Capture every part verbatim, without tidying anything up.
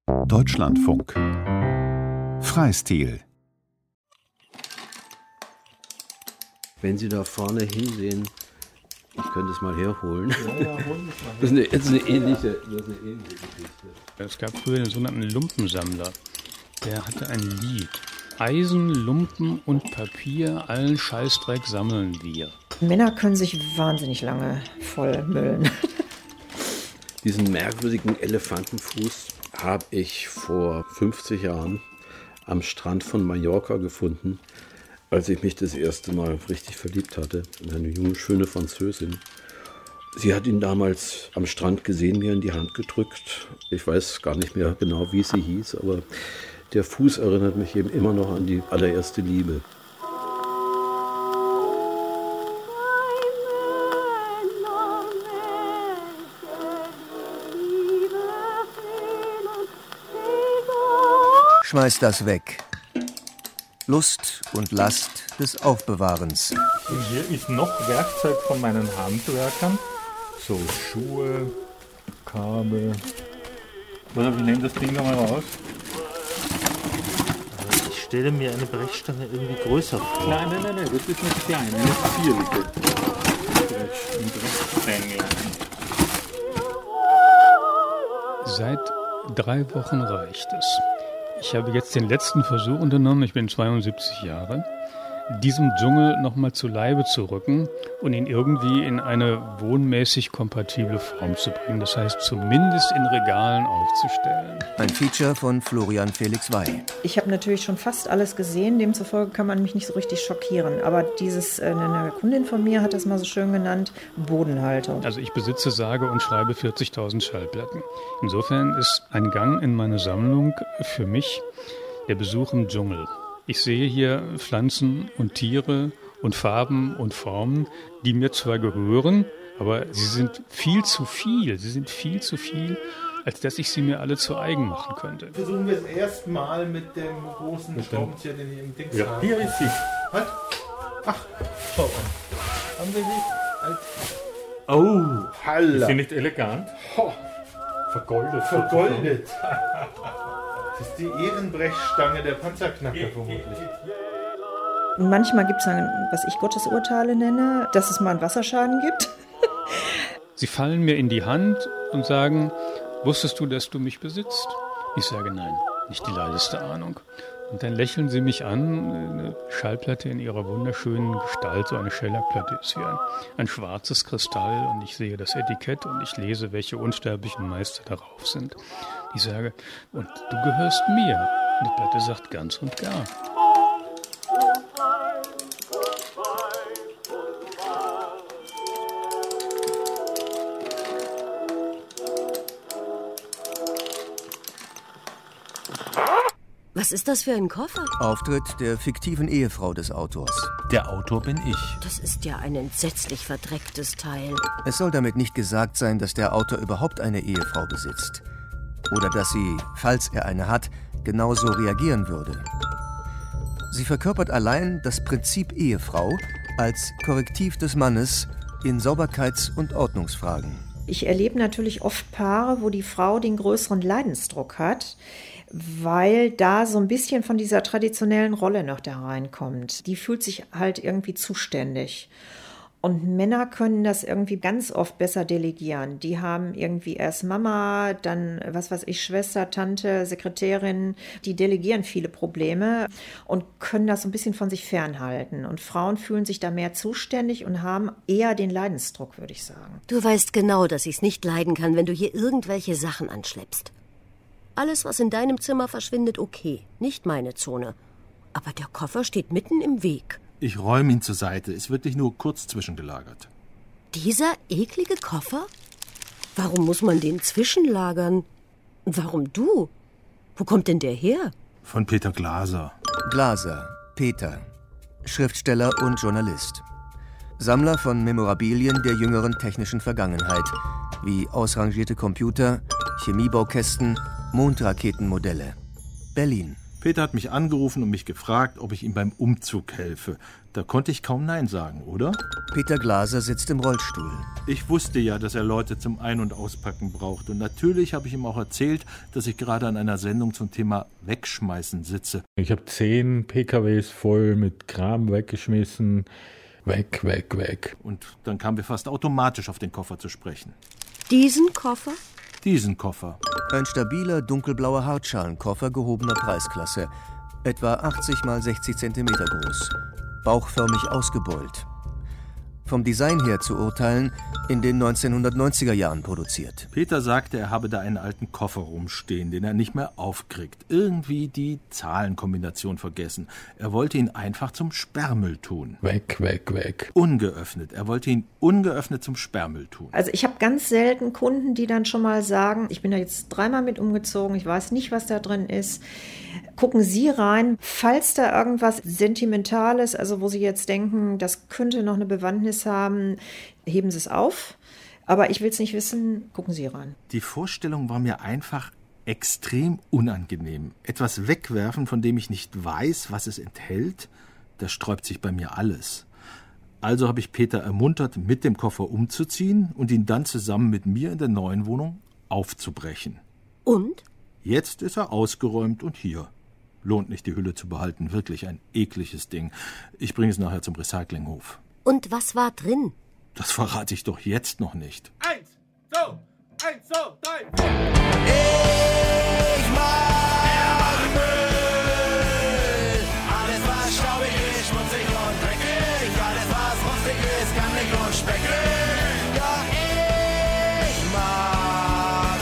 Deutschlandfunk Freistil. Wenn Sie da vorne hinsehen, ich könnte es mal herholen. Ja, ja, hol mich mal. Das ist eine, das ist eine, ähnliche, das ist eine ähnliche Geschichte. Es gab früher den sogenannten Lumpensammler. Der hatte ein Lied. Eisen, Lumpen und Papier, allen Scheißdreck sammeln wir. Männer können sich wahnsinnig lange vollmüllen. Diesen merkwürdigen Elefantenfuß habe ich vor fünfzig Jahren am Strand von Mallorca gefunden, als ich mich das erste Mal richtig verliebt hatte in eine junge, schöne Französin. Sie hat ihn damals am Strand gesehen, mir in die Hand gedrückt. Ich weiß gar nicht mehr genau, wie sie hieß, aber der Fuß erinnert mich eben immer noch an die allererste Liebe. Schmeiß das weg. Lust und Last des Aufbewahrens. Und hier ist noch Werkzeug von meinen Handwerkern. So Schuhe, Kabel. Oder ich nehme das Ding nochmal raus. Ich stelle mir eine Brechstange irgendwie größer vor. Nein, nein, nein, nein, das ist nicht klein, eine vierliche. Brechstänglein. Seit drei Wochen reicht es. Ich habe jetzt den letzten Versuch unternommen, ich bin zweiundsiebzig Jahre, diesem Dschungel nochmal zu Leibe zu rücken und ihn irgendwie in eine wohnmäßig kompatible Form zu bringen. Das heißt, zumindest in Regalen aufzustellen. Ein Feature von Florian Felix Wey. Ich habe natürlich schon fast alles gesehen, demzufolge kann man mich nicht so richtig schockieren. Aber dieses, äh, eine Kundin von mir hat das mal so schön genannt, Bodenhalter. Also ich besitze sage und schreibe vierzigtausend Schallplatten. Insofern ist ein Gang in meine Sammlung für mich der Besuch im Dschungel. Ich sehe hier Pflanzen und Tiere und Farben und Formen, die mir zwar gehören, aber sie sind viel zu viel. Sie sind viel zu viel, als dass ich sie mir alle zu eigen machen könnte. Versuchen wir es erstmal mit dem großen Schraubenzieher, den ich im Dings Ja, habe. hier ist sie. Halt. Ach, schau an. Haben wir sie? Oh, Halla. ist sie nicht elegant? Ho, Vergoldet. vergoldet. Das ist die Ehrenbrechstange der Panzerknacker vermutlich. Und manchmal gibt es dann, was ich Gottesurteile nenne, dass es mal einen Wasserschaden gibt. Sie fallen mir in die Hand und sagen, wusstest du, dass du mich besitzt? Ich sage nein, nicht die leiseste Ahnung. Und dann lächeln sie mich an, eine Schallplatte in ihrer wunderschönen Gestalt, so eine Schellackplatte ist wie ein, ein schwarzes Kristall und ich sehe das Etikett und ich lese, welche unsterblichen Meister darauf sind. Ich sage, und du gehörst mir. Und die Platte sagt ganz und gar. Was ist das für ein Koffer? Auftritt der fiktiven Ehefrau des Autors. Der Autor bin ich. Das ist ja ein entsetzlich verdrecktes Teil. Es soll damit nicht gesagt sein, dass der Autor überhaupt eine Ehefrau besitzt. Oder dass sie, falls er eine hat, genauso reagieren würde. Sie verkörpert allein das Prinzip Ehefrau als Korrektiv des Mannes in Sauberkeits- und Ordnungsfragen. Ich erlebe natürlich oft Paare, wo die Frau den größeren Leidensdruck hat, weil da so ein bisschen von dieser traditionellen Rolle noch da reinkommt. Die fühlt sich halt irgendwie zuständig. Und Männer können das irgendwie ganz oft besser delegieren. Die haben irgendwie erst Mama, dann, was weiß ich, Schwester, Tante, Sekretärin. Die delegieren viele Probleme und können das so ein bisschen von sich fernhalten. Und Frauen fühlen sich da mehr zuständig und haben eher den Leidensdruck, würde ich sagen. Du weißt genau, dass ich es nicht leiden kann, wenn du hier irgendwelche Sachen anschleppst. Alles, was in deinem Zimmer verschwindet, okay. Nicht meine Zone. Aber der Koffer steht mitten im Weg. Ich räume ihn zur Seite. Es wird dich nur kurz zwischengelagert. Dieser eklige Koffer? Warum muss man den zwischenlagern? Und warum du? Wo kommt denn der her? Von Peter Glaser. Glaser, Peter, Schriftsteller und Journalist. Sammler von Memorabilien der jüngeren technischen Vergangenheit, wie ausrangierte Computer, Chemiebaukästen, Mondraketenmodelle. Berlin. Peter hat mich angerufen und mich gefragt, ob ich ihm beim Umzug helfe. Da konnte ich kaum Nein sagen, oder? Peter Glaser sitzt im Rollstuhl. Ich wusste ja, dass er Leute zum Ein- und Auspacken braucht. Und natürlich habe ich ihm auch erzählt, dass ich gerade an einer Sendung zum Thema Wegschmeißen sitze. Ich habe zehn P K Ws voll mit Kram weggeschmissen. Weg, weg, weg. Und dann kamen wir fast automatisch auf den Koffer zu sprechen. Diesen Koffer? Diesen Koffer. Ein stabiler, dunkelblauer Hartschalenkoffer gehobener Preisklasse. Etwa achtzig mal sechzig Zentimeter groß. Bauchförmig ausgebeult. Vom Design her zu urteilen, in den neunzehnhundertneunziger Jahren produziert. Peter sagte, er habe da einen alten Koffer rumstehen, den er nicht mehr aufkriegt. Irgendwie die Zahlenkombination vergessen. Er wollte ihn einfach zum Sperrmüll tun. Weg, weg, weg. Ungeöffnet. Er wollte ihn ungeöffnet zum Sperrmüll tun. Also ich habe ganz selten Kunden, die dann schon mal sagen, ich bin da jetzt dreimal mit umgezogen, ich weiß nicht, was da drin ist. Gucken Sie rein, falls da irgendwas Sentimentales, also wo Sie jetzt denken, das könnte noch eine Bewandtnis haben, heben Sie es auf. Aber ich will es nicht wissen, gucken Sie rein. Die Vorstellung war mir einfach extrem unangenehm. Etwas wegwerfen, von dem ich nicht weiß, was es enthält, da sträubt sich bei mir alles. Also habe ich Peter ermuntert, mit dem Koffer umzuziehen und ihn dann zusammen mit mir in der neuen Wohnung aufzubrechen. Und? Jetzt ist er ausgeräumt und hier. Lohnt nicht, die Hülle zu behalten. Wirklich ein ekliges Ding. Ich bringe es nachher zum Recyclinghof. Und was war drin? Das verrate ich doch jetzt noch nicht. Eins, zwei, eins, zwei, drei. Ich mag Müll. Alles, was staubig ist, schmutzig und dreckig. Alles, was rostig ist, gammelig und speckig. Ja, ich mag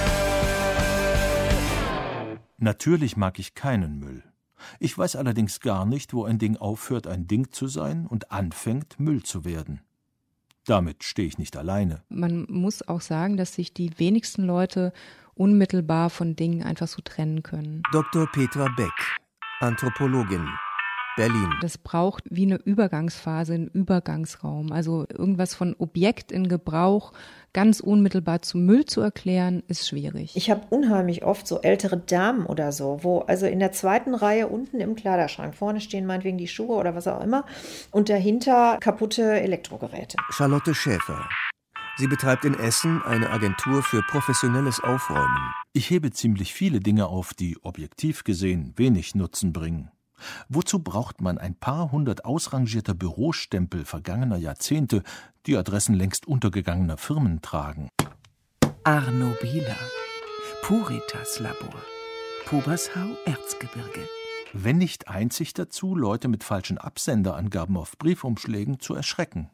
Müll. Natürlich mag ich keinen Müll. Ich weiß allerdings gar nicht, wo ein Ding aufhört, ein Ding zu sein und anfängt, Müll zu werden. Damit stehe ich nicht alleine. Man muss auch sagen, dass sich die wenigsten Leute unmittelbar von Dingen einfach so trennen können. Doktor Petra Beck, Anthropologin, Berlin. Das braucht wie eine Übergangsphase, einen Übergangsraum. Also irgendwas von Objekt in Gebrauch ganz unmittelbar zum Müll zu erklären, ist schwierig. Ich habe unheimlich oft so ältere Damen oder so, wo also in der zweiten Reihe unten im Kleiderschrank, vorne stehen meinetwegen die Schuhe oder was auch immer und dahinter kaputte Elektrogeräte. Charlotte Schäfer. Sie betreibt in Essen eine Agentur für professionelles Aufräumen. Ich hebe ziemlich viele Dinge auf, die objektiv gesehen wenig Nutzen bringen. Wozu braucht man ein paar hundert ausrangierter Bürostempel vergangener Jahrzehnte, die Adressen längst untergegangener Firmen tragen? Arno Bieler, Puritas Labor, Pubershau, Erzgebirge. Wenn nicht einzig dazu, Leute mit falschen Absenderangaben auf Briefumschlägen zu erschrecken.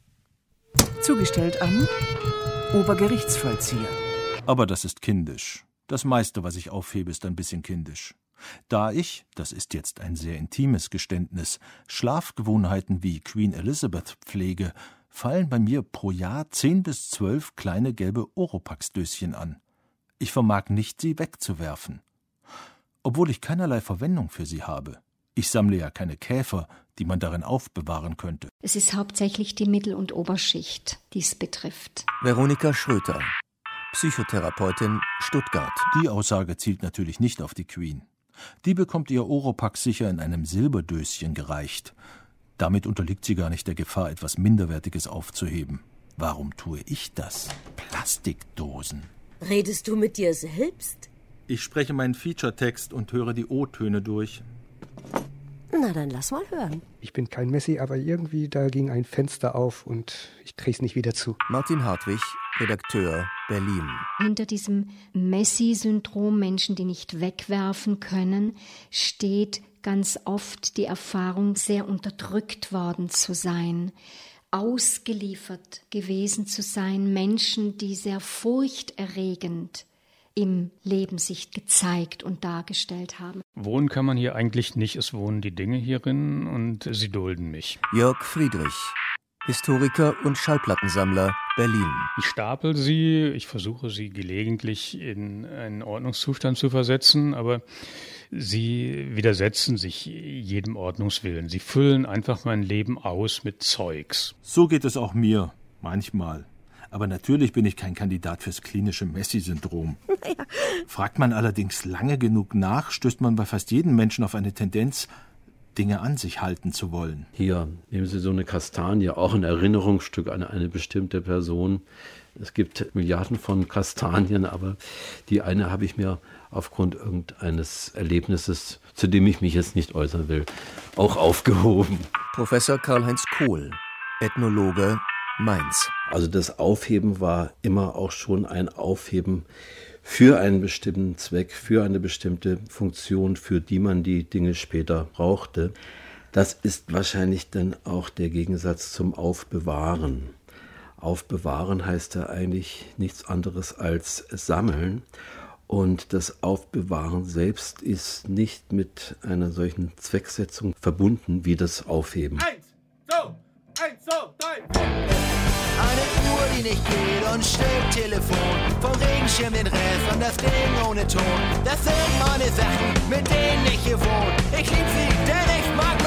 Zugestellt am Obergerichtsvollzieher. Aber das ist kindisch. Das meiste, was ich aufhebe, ist ein bisschen kindisch. Da ich, das ist jetzt ein sehr intimes Geständnis, Schlafgewohnheiten wie Queen Elizabeth pflege, fallen bei mir pro Jahr zehn bis zwölf kleine gelbe Oropax-Döschen an. Ich vermag nicht, sie wegzuwerfen. Obwohl ich keinerlei Verwendung für sie habe. Ich sammle ja keine Käfer, die man darin aufbewahren könnte. Es ist hauptsächlich die Mittel- und Oberschicht, die es betrifft. Veronika Schröter, Psychotherapeutin, Stuttgart. Die Aussage zielt natürlich nicht auf die Queen. Die bekommt ihr Oropax sicher in einem Silberdöschen gereicht. Damit unterliegt sie gar nicht der Gefahr, etwas Minderwertiges aufzuheben. Warum tue ich das? Plastikdosen. Redest du mit dir selbst? Ich spreche meinen Feature-Text und höre die O-Töne durch. Na, dann lass mal hören. Ich bin kein Messi, aber irgendwie da ging ein Fenster auf und ich kriege es nicht wieder zu. Martin Hartwig, Redakteur, Berlin. Hinter diesem Messi-Syndrom, Menschen, die nicht wegwerfen können, steht ganz oft die Erfahrung, sehr unterdrückt worden zu sein, ausgeliefert gewesen zu sein, Menschen, die sehr furchterregend im Leben sich gezeigt und dargestellt haben. Wohnen kann man hier eigentlich nicht, es wohnen die Dinge hierin und sie dulden mich. Jörg Friedrich, Historiker und Schallplattensammler, Berlin. Ich stapel sie, ich versuche sie gelegentlich in einen Ordnungszustand zu versetzen, aber sie widersetzen sich jedem Ordnungswillen. Sie füllen einfach mein Leben aus mit Zeugs. So geht es auch mir, manchmal. Aber natürlich bin ich kein Kandidat fürs klinische Messi-Syndrom. Ja. Fragt man allerdings lange genug nach, stößt man bei fast jedem Menschen auf eine Tendenz, Dinge an sich halten zu wollen. Hier nehmen Sie so eine Kastanie, auch ein Erinnerungsstück an eine bestimmte Person. Es gibt Milliarden von Kastanien, aber die eine habe ich mir aufgrund irgendeines Erlebnisses, zu dem ich mich jetzt nicht äußern will, auch aufgehoben. Professor Karl-Heinz Kohl, Ethnologe, Mainz. Also das Aufheben war immer auch schon ein Aufheben für einen bestimmten Zweck, für eine bestimmte Funktion, für die man die Dinge später brauchte. Das ist wahrscheinlich dann auch der Gegensatz zum Aufbewahren. Aufbewahren heißt ja eigentlich nichts anderes als sammeln. Und das Aufbewahren selbst ist nicht mit einer solchen Zwecksetzung verbunden wie das Aufheben. Eins, zwei, eins, zwei, drei. Eine Uhr, die nicht geht und Stimmtelefon. Vom Regenschirm den Ref und das Ding ohne Ton. Das sind meine Sachen, mit denen ich hier wohne. Ich lieb sie, denn ich mag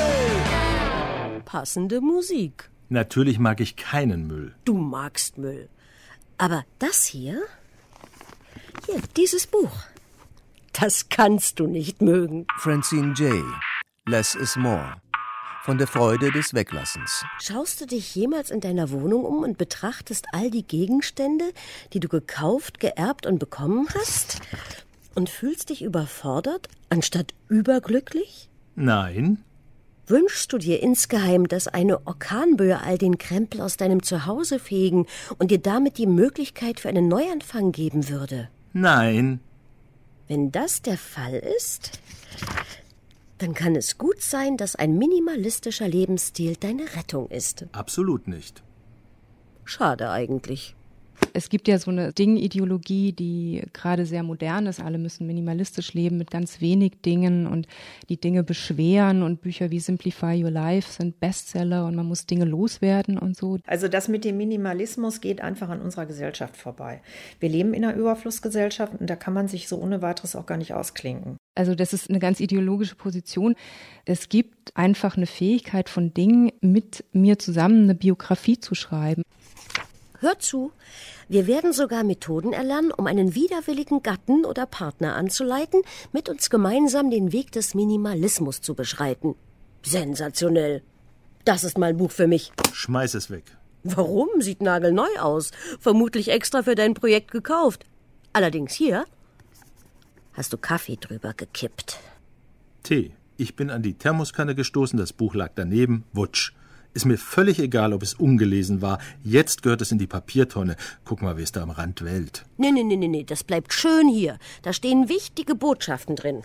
Müll. Passende Musik. Natürlich mag ich keinen Müll. Du magst Müll. Aber das hier? Hier, dieses Buch. Das kannst du nicht mögen. Francine J. Less is more. Von der Freude des Weglassens. Schaust du dich jemals in deiner Wohnung um und betrachtest all die Gegenstände, die du gekauft, geerbt und bekommen hast? Und fühlst dich überfordert, anstatt überglücklich? Nein. Wünschst du dir insgeheim, dass eine Orkanböe all den Krempel aus deinem Zuhause fegen und dir damit die Möglichkeit für einen Neuanfang geben würde? Nein. Wenn das der Fall ist, dann kann es gut sein, dass ein minimalistischer Lebensstil deine Rettung ist. Absolut nicht. Schade eigentlich. Es gibt ja so eine Dingideologie, die gerade sehr modern ist. Alle müssen minimalistisch leben mit ganz wenig Dingen und die Dinge beschweren. Und Bücher wie Simplify Your Life sind Bestseller und man muss Dinge loswerden und so. Also das mit dem Minimalismus geht einfach an unserer Gesellschaft vorbei. Wir leben in einer Überflussgesellschaft und da kann man sich so ohne weiteres auch gar nicht ausklinken. Also das ist eine ganz ideologische Position. Es gibt einfach eine Fähigkeit von Dingen, mit mir zusammen eine Biografie zu schreiben. Hör zu, wir werden sogar Methoden erlernen, um einen widerwilligen Gatten oder Partner anzuleiten, mit uns gemeinsam den Weg des Minimalismus zu beschreiten. Sensationell. Das ist mal ein Buch für mich. Schmeiß es weg. Warum? Sieht nagelneu aus. Vermutlich extra für dein Projekt gekauft. Allerdings hier hast du Kaffee drüber gekippt. Tee. Ich bin an die Thermoskanne gestoßen, das Buch lag daneben, wutsch. Ist mir völlig egal, ob es ungelesen war. Jetzt gehört es in die Papiertonne. Guck mal, wie es da am Rand wellt. Nee, nee, nee, nee, das bleibt schön hier. Da stehen wichtige Botschaften drin.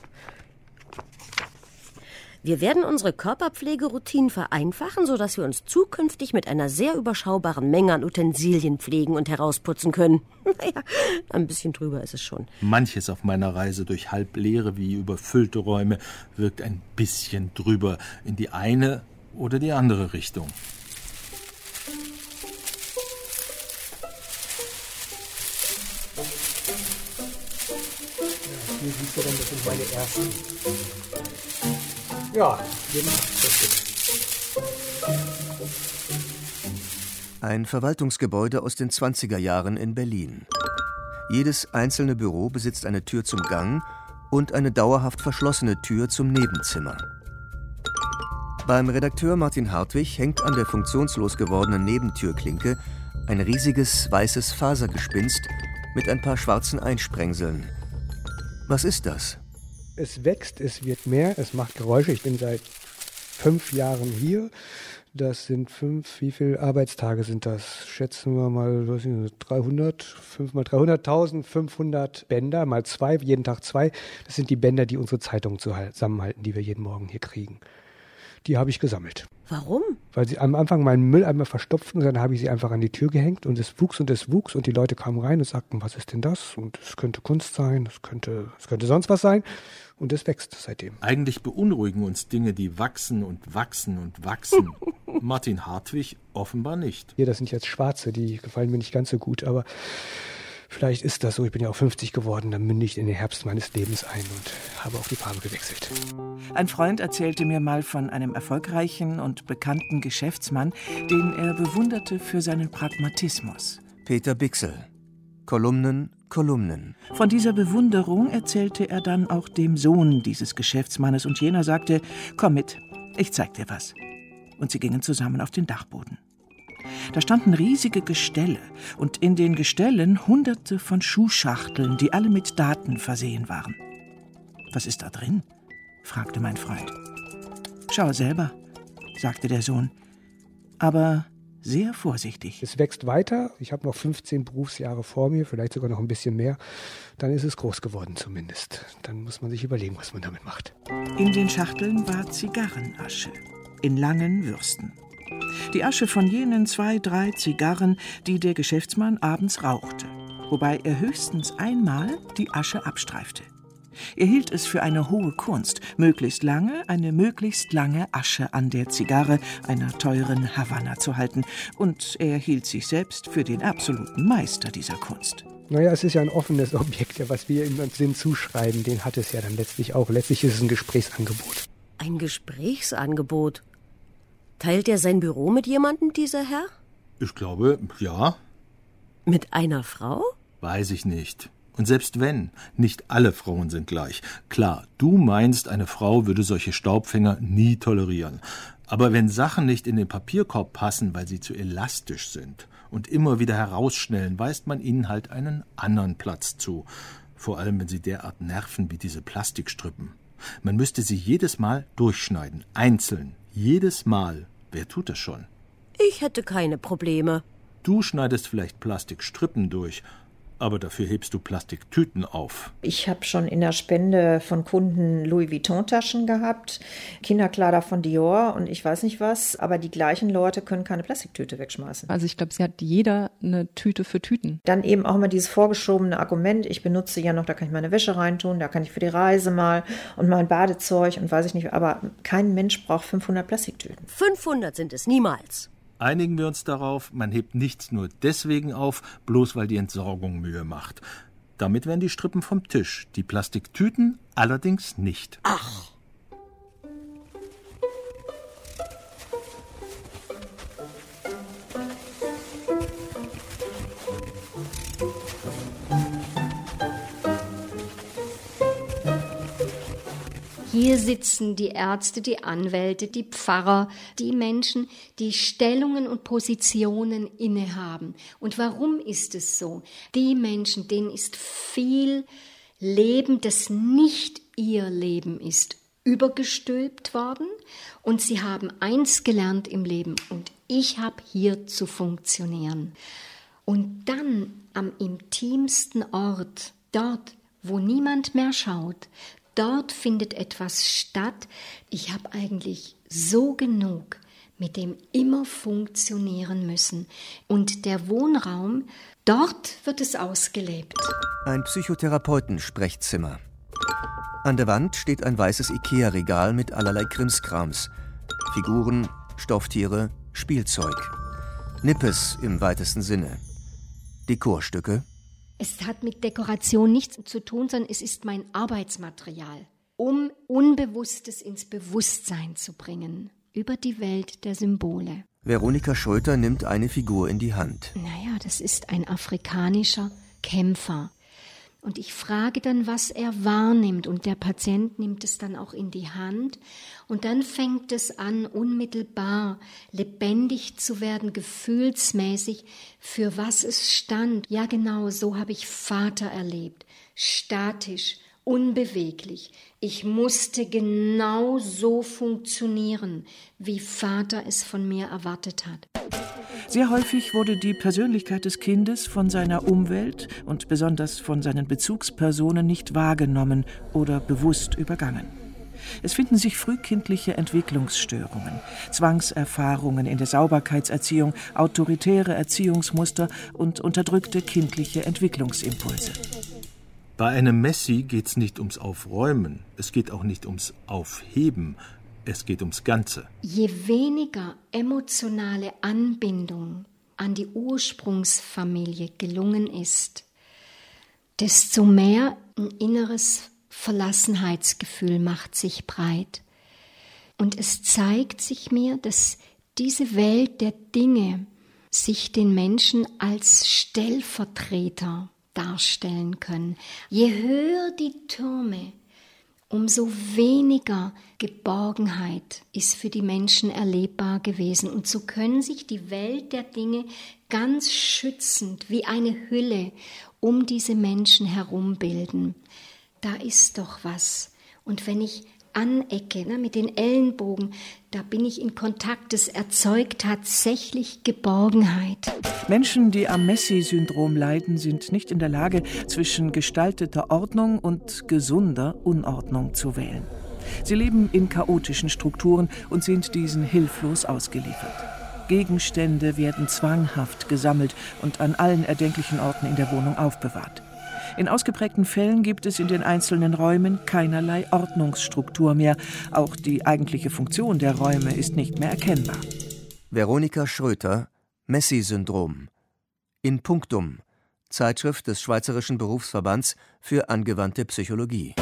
Wir werden unsere Körperpflegeroutinen vereinfachen, sodass wir uns zukünftig mit einer sehr überschaubaren Menge an Utensilien pflegen und herausputzen können. Naja, ein bisschen drüber ist es schon. Manches auf meiner Reise durch halbleere wie überfüllte Räume wirkt ein bisschen drüber in die eine oder die andere Richtung. Hier siehst du dann, das sind meine ersten. Ja, genau. Ein Verwaltungsgebäude aus den zwanziger Jahren in Berlin. Jedes einzelne Büro besitzt eine Tür zum Gang und eine dauerhaft verschlossene Tür zum Nebenzimmer. Beim Redakteur Martin Hartwig hängt an der funktionslos gewordenen Nebentürklinke ein riesiges weißes Fasergespinst mit ein paar schwarzen Einsprengseln. Was ist das? Es wächst, es wird mehr, es macht Geräusche. Ich bin seit fünf Jahren hier. Das sind fünf, wie viele Arbeitstage sind das? Schätzen wir mal, was sind das, dreihundert, fünf mal dreihunderttausend, fünfhundert Bänder, mal zwei, jeden Tag zwei. Das sind die Bänder, die unsere Zeitung zusammenhalten, die wir jeden Morgen hier kriegen. Die habe ich gesammelt. Warum? Weil sie am Anfang meinen Mülleimer verstopften, dann habe ich sie einfach an die Tür gehängt und es wuchs und es wuchs und die Leute kamen rein und sagten, was ist denn das? Und es könnte Kunst sein, es könnte, es könnte sonst was sein und es wächst seitdem. Eigentlich beunruhigen uns Dinge, die wachsen und wachsen und wachsen. Martin Hartwig offenbar nicht. Hier, das sind jetzt Schwarze, die gefallen mir nicht ganz so gut, aber vielleicht ist das so. Ich bin ja auch fünfzig geworden, dann münde ich in den Herbst meines Lebens ein und habe auch die Farbe gewechselt. Ein Freund erzählte mir mal von einem erfolgreichen und bekannten Geschäftsmann, den er bewunderte für seinen Pragmatismus. Peter Bixel. Kolumnen, Kolumnen. Von dieser Bewunderung erzählte er dann auch dem Sohn dieses Geschäftsmannes und jener sagte, komm mit, ich zeig dir was. Und sie gingen zusammen auf den Dachboden. Da standen riesige Gestelle und in den Gestellen hunderte von Schuhschachteln, die alle mit Daten versehen waren. Was ist da drin? Fragte mein Freund. Schau selber, sagte der Sohn, aber sehr vorsichtig. Es wächst weiter. Ich habe noch fünfzehn Berufsjahre vor mir, vielleicht sogar noch ein bisschen mehr. Dann ist es groß geworden zumindest. Dann muss man sich überlegen, was man damit macht. In den Schachteln war Zigarrenasche, in langen Würsten. Die Asche von jenen zwei, drei Zigarren, die der Geschäftsmann abends rauchte, wobei er höchstens einmal die Asche abstreifte. Er hielt es für eine hohe Kunst, möglichst lange eine möglichst lange Asche an der Zigarre einer teuren Havanna zu halten, und er hielt sich selbst für den absoluten Meister dieser Kunst. Naja, es ist ja ein offenes Objekt, ja, was wir ihm im Sinn zuschreiben, den hat es ja dann letztlich auch. Letztlich ist es ein Gesprächsangebot. Ein Gesprächsangebot? Teilt er sein Büro mit jemandem, dieser Herr? Ich glaube, ja. Mit einer Frau? Weiß ich nicht. Und selbst wenn, nicht alle Frauen sind gleich. Klar, du meinst, eine Frau würde solche Staubfänger nie tolerieren. Aber wenn Sachen nicht in den Papierkorb passen, weil sie zu elastisch sind und immer wieder herausschnellen, weist man ihnen halt einen anderen Platz zu. Vor allem, wenn sie derart nerven wie diese Plastikstrippen. Man müsste sie jedes Mal durchschneiden, einzeln, jedes Mal. Wer tut das schon? Ich hätte keine Probleme. Du schneidest vielleicht Plastikstrippen durch, aber dafür hebst du Plastiktüten auf. Ich habe schon in der Spende von Kunden Louis Vuitton-Taschen gehabt, Kinderkleider von Dior und ich weiß nicht was, aber die gleichen Leute können keine Plastiktüte wegschmeißen. Also ich glaube, sie hat jeder eine Tüte für Tüten. Dann eben auch immer dieses vorgeschobene Argument, ich benutze ja noch, da kann ich meine Wäsche reintun, da kann ich für die Reise mal und mein Badezeug und weiß ich nicht, aber kein Mensch braucht fünfhundert Plastiktüten. fünfhundert sind es niemals. Einigen wir uns darauf, man hebt nichts nur deswegen auf, bloß weil die Entsorgung Mühe macht. Damit wären die Strippen vom Tisch, die Plastiktüten allerdings nicht. Ach. Hier sitzen die Ärzte, die Anwälte, die Pfarrer, die Menschen, die Stellungen und Positionen innehaben. Und warum ist es so? Die Menschen, denen ist viel Leben, das nicht ihr Leben ist, übergestülpt worden. Und sie haben eins gelernt im Leben. Und ich habe hier zu funktionieren. Und dann am intimsten Ort, dort, wo niemand mehr schaut, dort findet etwas statt. Ich habe eigentlich so genug, mit dem immer funktionieren müssen. Und der Wohnraum, dort wird es ausgelebt. Ein Psychotherapeuten-Sprechzimmer. An der Wand steht ein weißes Ikea-Regal mit allerlei Krimskrams. Figuren, Stofftiere, Spielzeug. Nippes im weitesten Sinne. Dekorstücke. Es hat mit Dekoration nichts zu tun, sondern es ist mein Arbeitsmaterial, um Unbewusstes ins Bewusstsein zu bringen, über die Welt der Symbole. Veronika Schulter nimmt eine Figur in die Hand. Naja, das ist ein afrikanischer Kämpfer. Und ich frage dann, was er wahrnimmt. Und der Patient nimmt es dann auch in die Hand. Und dann fängt es an, unmittelbar lebendig zu werden, gefühlsmäßig, für was es stand. Ja, genau, so habe ich Vater erlebt. Statisch, unbeweglich. Ich musste genau so funktionieren, wie Vater es von mir erwartet hat. Sehr häufig wurde die Persönlichkeit des Kindes von seiner Umwelt und besonders von seinen Bezugspersonen nicht wahrgenommen oder bewusst übergangen. Es finden sich frühkindliche Entwicklungsstörungen, Zwangserfahrungen in der Sauberkeitserziehung, autoritäre Erziehungsmuster und unterdrückte kindliche Entwicklungsimpulse. Bei einem Messi geht's nicht ums Aufräumen, es geht auch nicht ums Aufheben, es geht ums Ganze. Je weniger emotionale Anbindung an die Ursprungsfamilie gelungen ist, desto mehr ein inneres Verlassenheitsgefühl macht sich breit. Und es zeigt sich mir, dass diese Welt der Dinge sich den Menschen als Stellvertreter darstellen können. Je höher die Türme, umso weniger Geborgenheit ist für die Menschen erlebbar gewesen. Und so können sich die Welt der Dinge ganz schützend wie eine Hülle um diese Menschen herum bilden. Da ist doch was. Und wenn ich anecke, ne, mit den Ellenbogen, da bin ich in Kontakt. Es erzeugt tatsächlich Geborgenheit. Menschen, die am Messi-Syndrom leiden, sind nicht in der Lage, zwischen gestalteter Ordnung und gesunder Unordnung zu wählen. Sie leben in chaotischen Strukturen und sind diesen hilflos ausgeliefert. Gegenstände werden zwanghaft gesammelt und an allen erdenklichen Orten in der Wohnung aufbewahrt. In ausgeprägten Fällen gibt es in den einzelnen Räumen keinerlei Ordnungsstruktur mehr. Auch die eigentliche Funktion der Räume ist nicht mehr erkennbar. Veronika Schröter, Messi-Syndrom. In Punctum, Zeitschrift des Schweizerischen Berufsverbands für angewandte Psychologie.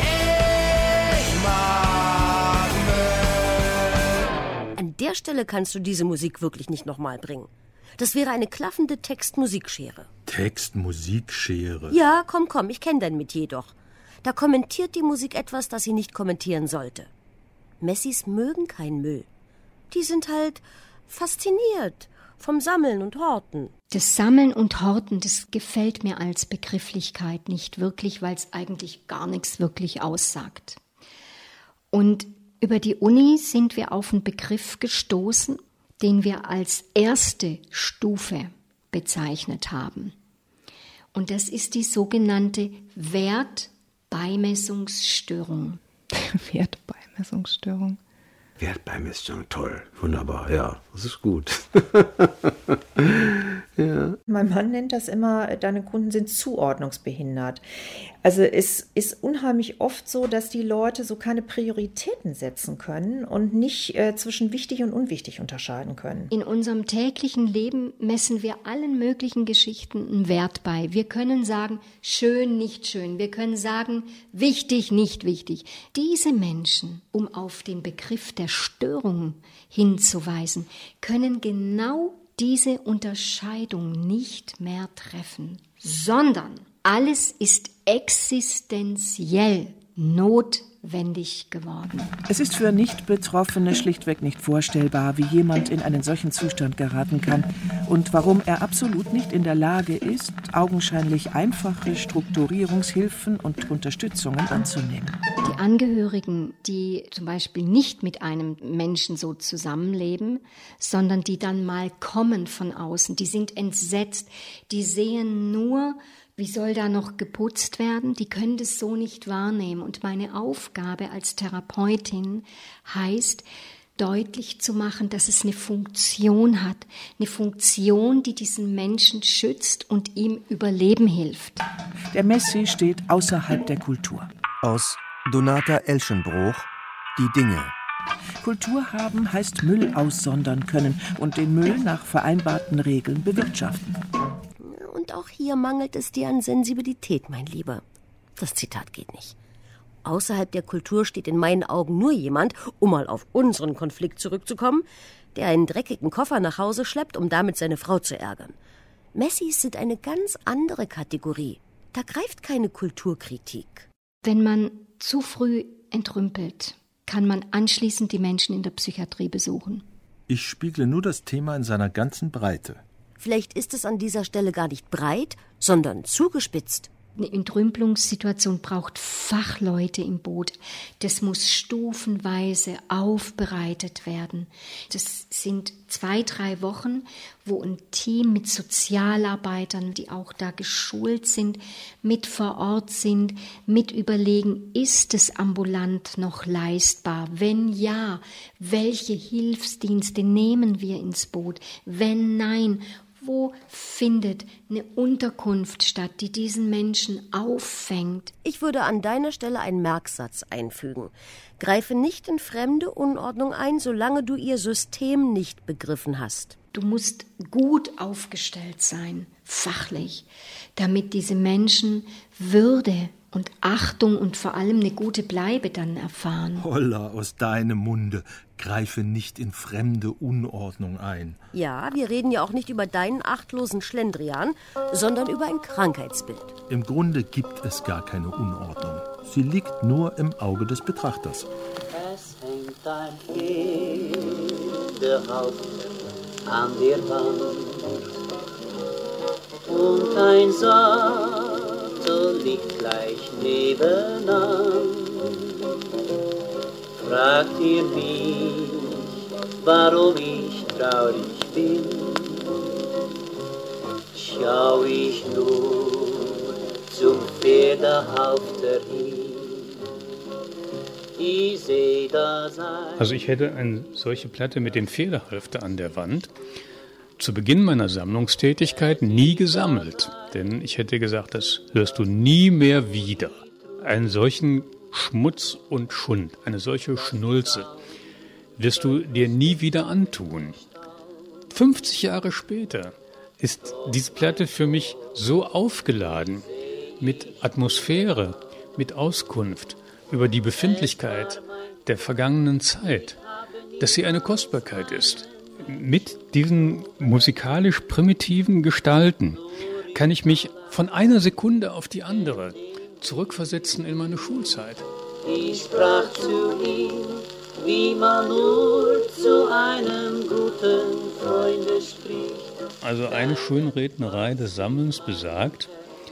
An der Stelle kannst du diese Musik wirklich nicht nochmal bringen. Das wäre eine klaffende Text-Musik-Schere. Text-Musik-Schere? Ja, komm, komm, ich kenne dein Metier doch. Da kommentiert die Musik etwas, das sie nicht kommentieren sollte. Messis mögen keinen Müll. Die sind halt fasziniert vom Sammeln und Horten. Das Sammeln und Horten, das gefällt mir als Begrifflichkeit nicht wirklich, weil es eigentlich gar nichts wirklich aussagt. Und über die Uni sind wir auf einen Begriff gestoßen, den wir als erste Stufe bezeichnet haben. Und das ist die sogenannte Wertbeimessungsstörung. Wertbeimessungsstörung. Wertbeimessung, toll, wunderbar, ja, das ist gut. Ja. Mein Mann nennt das immer, deine Kunden sind zuordnungsbehindert. Also es ist unheimlich oft so, dass die Leute so keine Prioritäten setzen können und nicht äh, zwischen wichtig und unwichtig unterscheiden können. In unserem täglichen Leben messen wir allen möglichen Geschichten einen Wert bei. Wir können sagen, schön, nicht schön. Wir können sagen, wichtig, nicht wichtig. Diese Menschen, um auf den Begriff der Störung hinzuweisen, können genau diese Unterscheidung nicht mehr treffen, sondern alles ist existenziell notwendig geworden. Es ist für Nicht-Betroffene schlichtweg nicht vorstellbar, wie jemand in einen solchen Zustand geraten kann und warum er absolut nicht in der Lage ist, augenscheinlich einfache Strukturierungshilfen und Unterstützungen anzunehmen. Die Angehörigen, die zum Beispiel nicht mit einem Menschen so zusammenleben, sondern die dann mal kommen von außen, die sind entsetzt, die sehen nur, wie soll da noch geputzt werden? Die können das so nicht wahrnehmen. Und meine Aufgabe als Therapeutin heißt, deutlich zu machen, dass es eine Funktion hat. Eine Funktion, die diesen Menschen schützt und ihm überleben hilft. Der Messi steht außerhalb der Kultur. Aus Donata Elschenbruch, Die Dinge. Kultur haben heißt Müll aussondern können und den Müll nach vereinbarten Regeln bewirtschaften. Und auch hier mangelt es dir an Sensibilität, mein Lieber. Das Zitat geht nicht. Außerhalb der Kultur steht in meinen Augen nur jemand, um mal auf unseren Konflikt zurückzukommen, der einen dreckigen Koffer nach Hause schleppt, um damit seine Frau zu ärgern. Messis sind eine ganz andere Kategorie. Da greift keine Kulturkritik. Wenn man zu früh entrümpelt, kann man anschließend die Menschen in der Psychiatrie besuchen. Ich spiegle nur das Thema in seiner ganzen Breite. Vielleicht ist es an dieser Stelle gar nicht breit, sondern zugespitzt. Eine Entrümpelungssituation braucht Fachleute im Boot. Das muss stufenweise aufbereitet werden. Das sind zwei, drei Wochen, wo ein Team mit Sozialarbeitern, die auch da geschult sind, mit vor Ort sind, mit überlegen, ist es ambulant noch leistbar? Wenn ja, welche Hilfsdienste nehmen wir ins Boot? Wenn nein, wo findet eine Unterkunft statt, die diesen Menschen auffängt? Ich würde an deiner Stelle einen Merksatz einfügen. Greife nicht in fremde Unordnung ein, solange du ihr System nicht begriffen hast. Du musst gut aufgestellt sein, fachlich, damit diese Menschen Würde und Achtung und vor allem eine gute Bleibe dann erfahren. Holla, aus deinem Munde, greife nicht in fremde Unordnung ein. Ja, wir reden ja auch nicht über deinen achtlosen Schlendrian, sondern über ein Krankheitsbild. Im Grunde gibt es gar keine Unordnung. Sie liegt nur im Auge des Betrachters. Es hängt ein Pferdehaufen an der Wand und ein Sattel liegt gleich nebenan. Fragt ihr mich, warum ich traurig bin, schau ich nur zum Pferdehalfter hin. Ich seh das ein. Also ich hätte eine solche Platte mit dem Pferdehalfter an der Wand zu Beginn meiner Sammlungstätigkeit nie gesammelt. Denn ich hätte gesagt, das hörst du nie mehr wieder. Einen solchen Schmutz und Schund, eine solche Schnulze, wirst du dir nie wieder antun. fünfzig Jahre später ist diese Platte für mich so aufgeladen mit Atmosphäre, mit Auskunft über die Befindlichkeit der vergangenen Zeit, dass sie eine Kostbarkeit ist. Mit diesen musikalisch primitiven Gestalten kann ich mich von einer Sekunde auf die andere zurückversetzen in meine Schulzeit. Ich sprach zu ihm, wie man nur zu einem guten Freunde spricht. Also eine Schönrednerei des Sammelns besagt,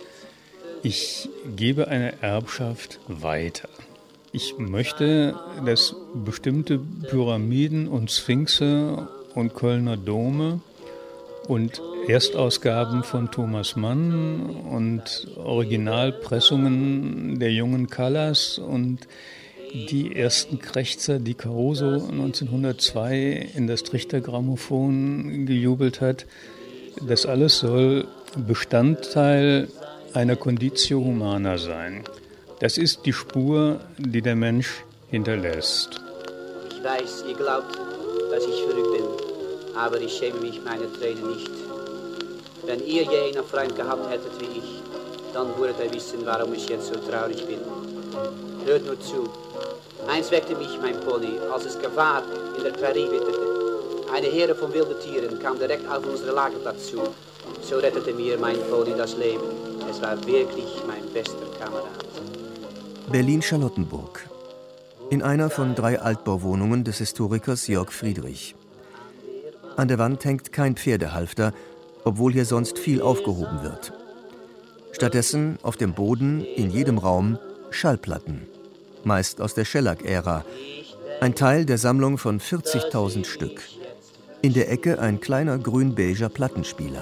ich gebe eine Erbschaft weiter. Ich möchte, dass bestimmte Pyramiden und Sphinxe und Kölner Dome und Erstausgaben von Thomas Mann und Originalpressungen der jungen Callas und die ersten Krächzer, die Caruso neunzehnhundertzwei in das Trichter-Grammophon gejubelt hat, das alles soll Bestandteil einer Conditio Humana sein. Das ist die Spur, die der Mensch hinterlässt. Ich weiß, ihr glaubt, dass ich verrückt bin, aber ich schäme mich meiner Tränen nicht. Wenn ihr je einen Freund gehabt hättet wie ich, dann würdet ihr wissen, warum ich jetzt so traurig bin. Hört nur zu. Eins weckte mich mein Pony, als es Gefahr in der Prärie witterte. Eine Herde von wilden Tieren kam direkt auf unseren Lagerplatz zu. So rettete mir mein Pony das Leben. Es war wirklich mein bester Kamerad. Berlin-Charlottenburg. In einer von drei Altbauwohnungen des Historikers Jörg Friedrich. An der Wand hängt kein Pferdehalfter, obwohl hier sonst viel aufgehoben wird. Stattdessen auf dem Boden in jedem Raum Schallplatten, meist aus der Schellack-Ära, ein Teil der Sammlung von vierzigtausend Stück. In der Ecke ein kleiner grün-beiger Plattenspieler.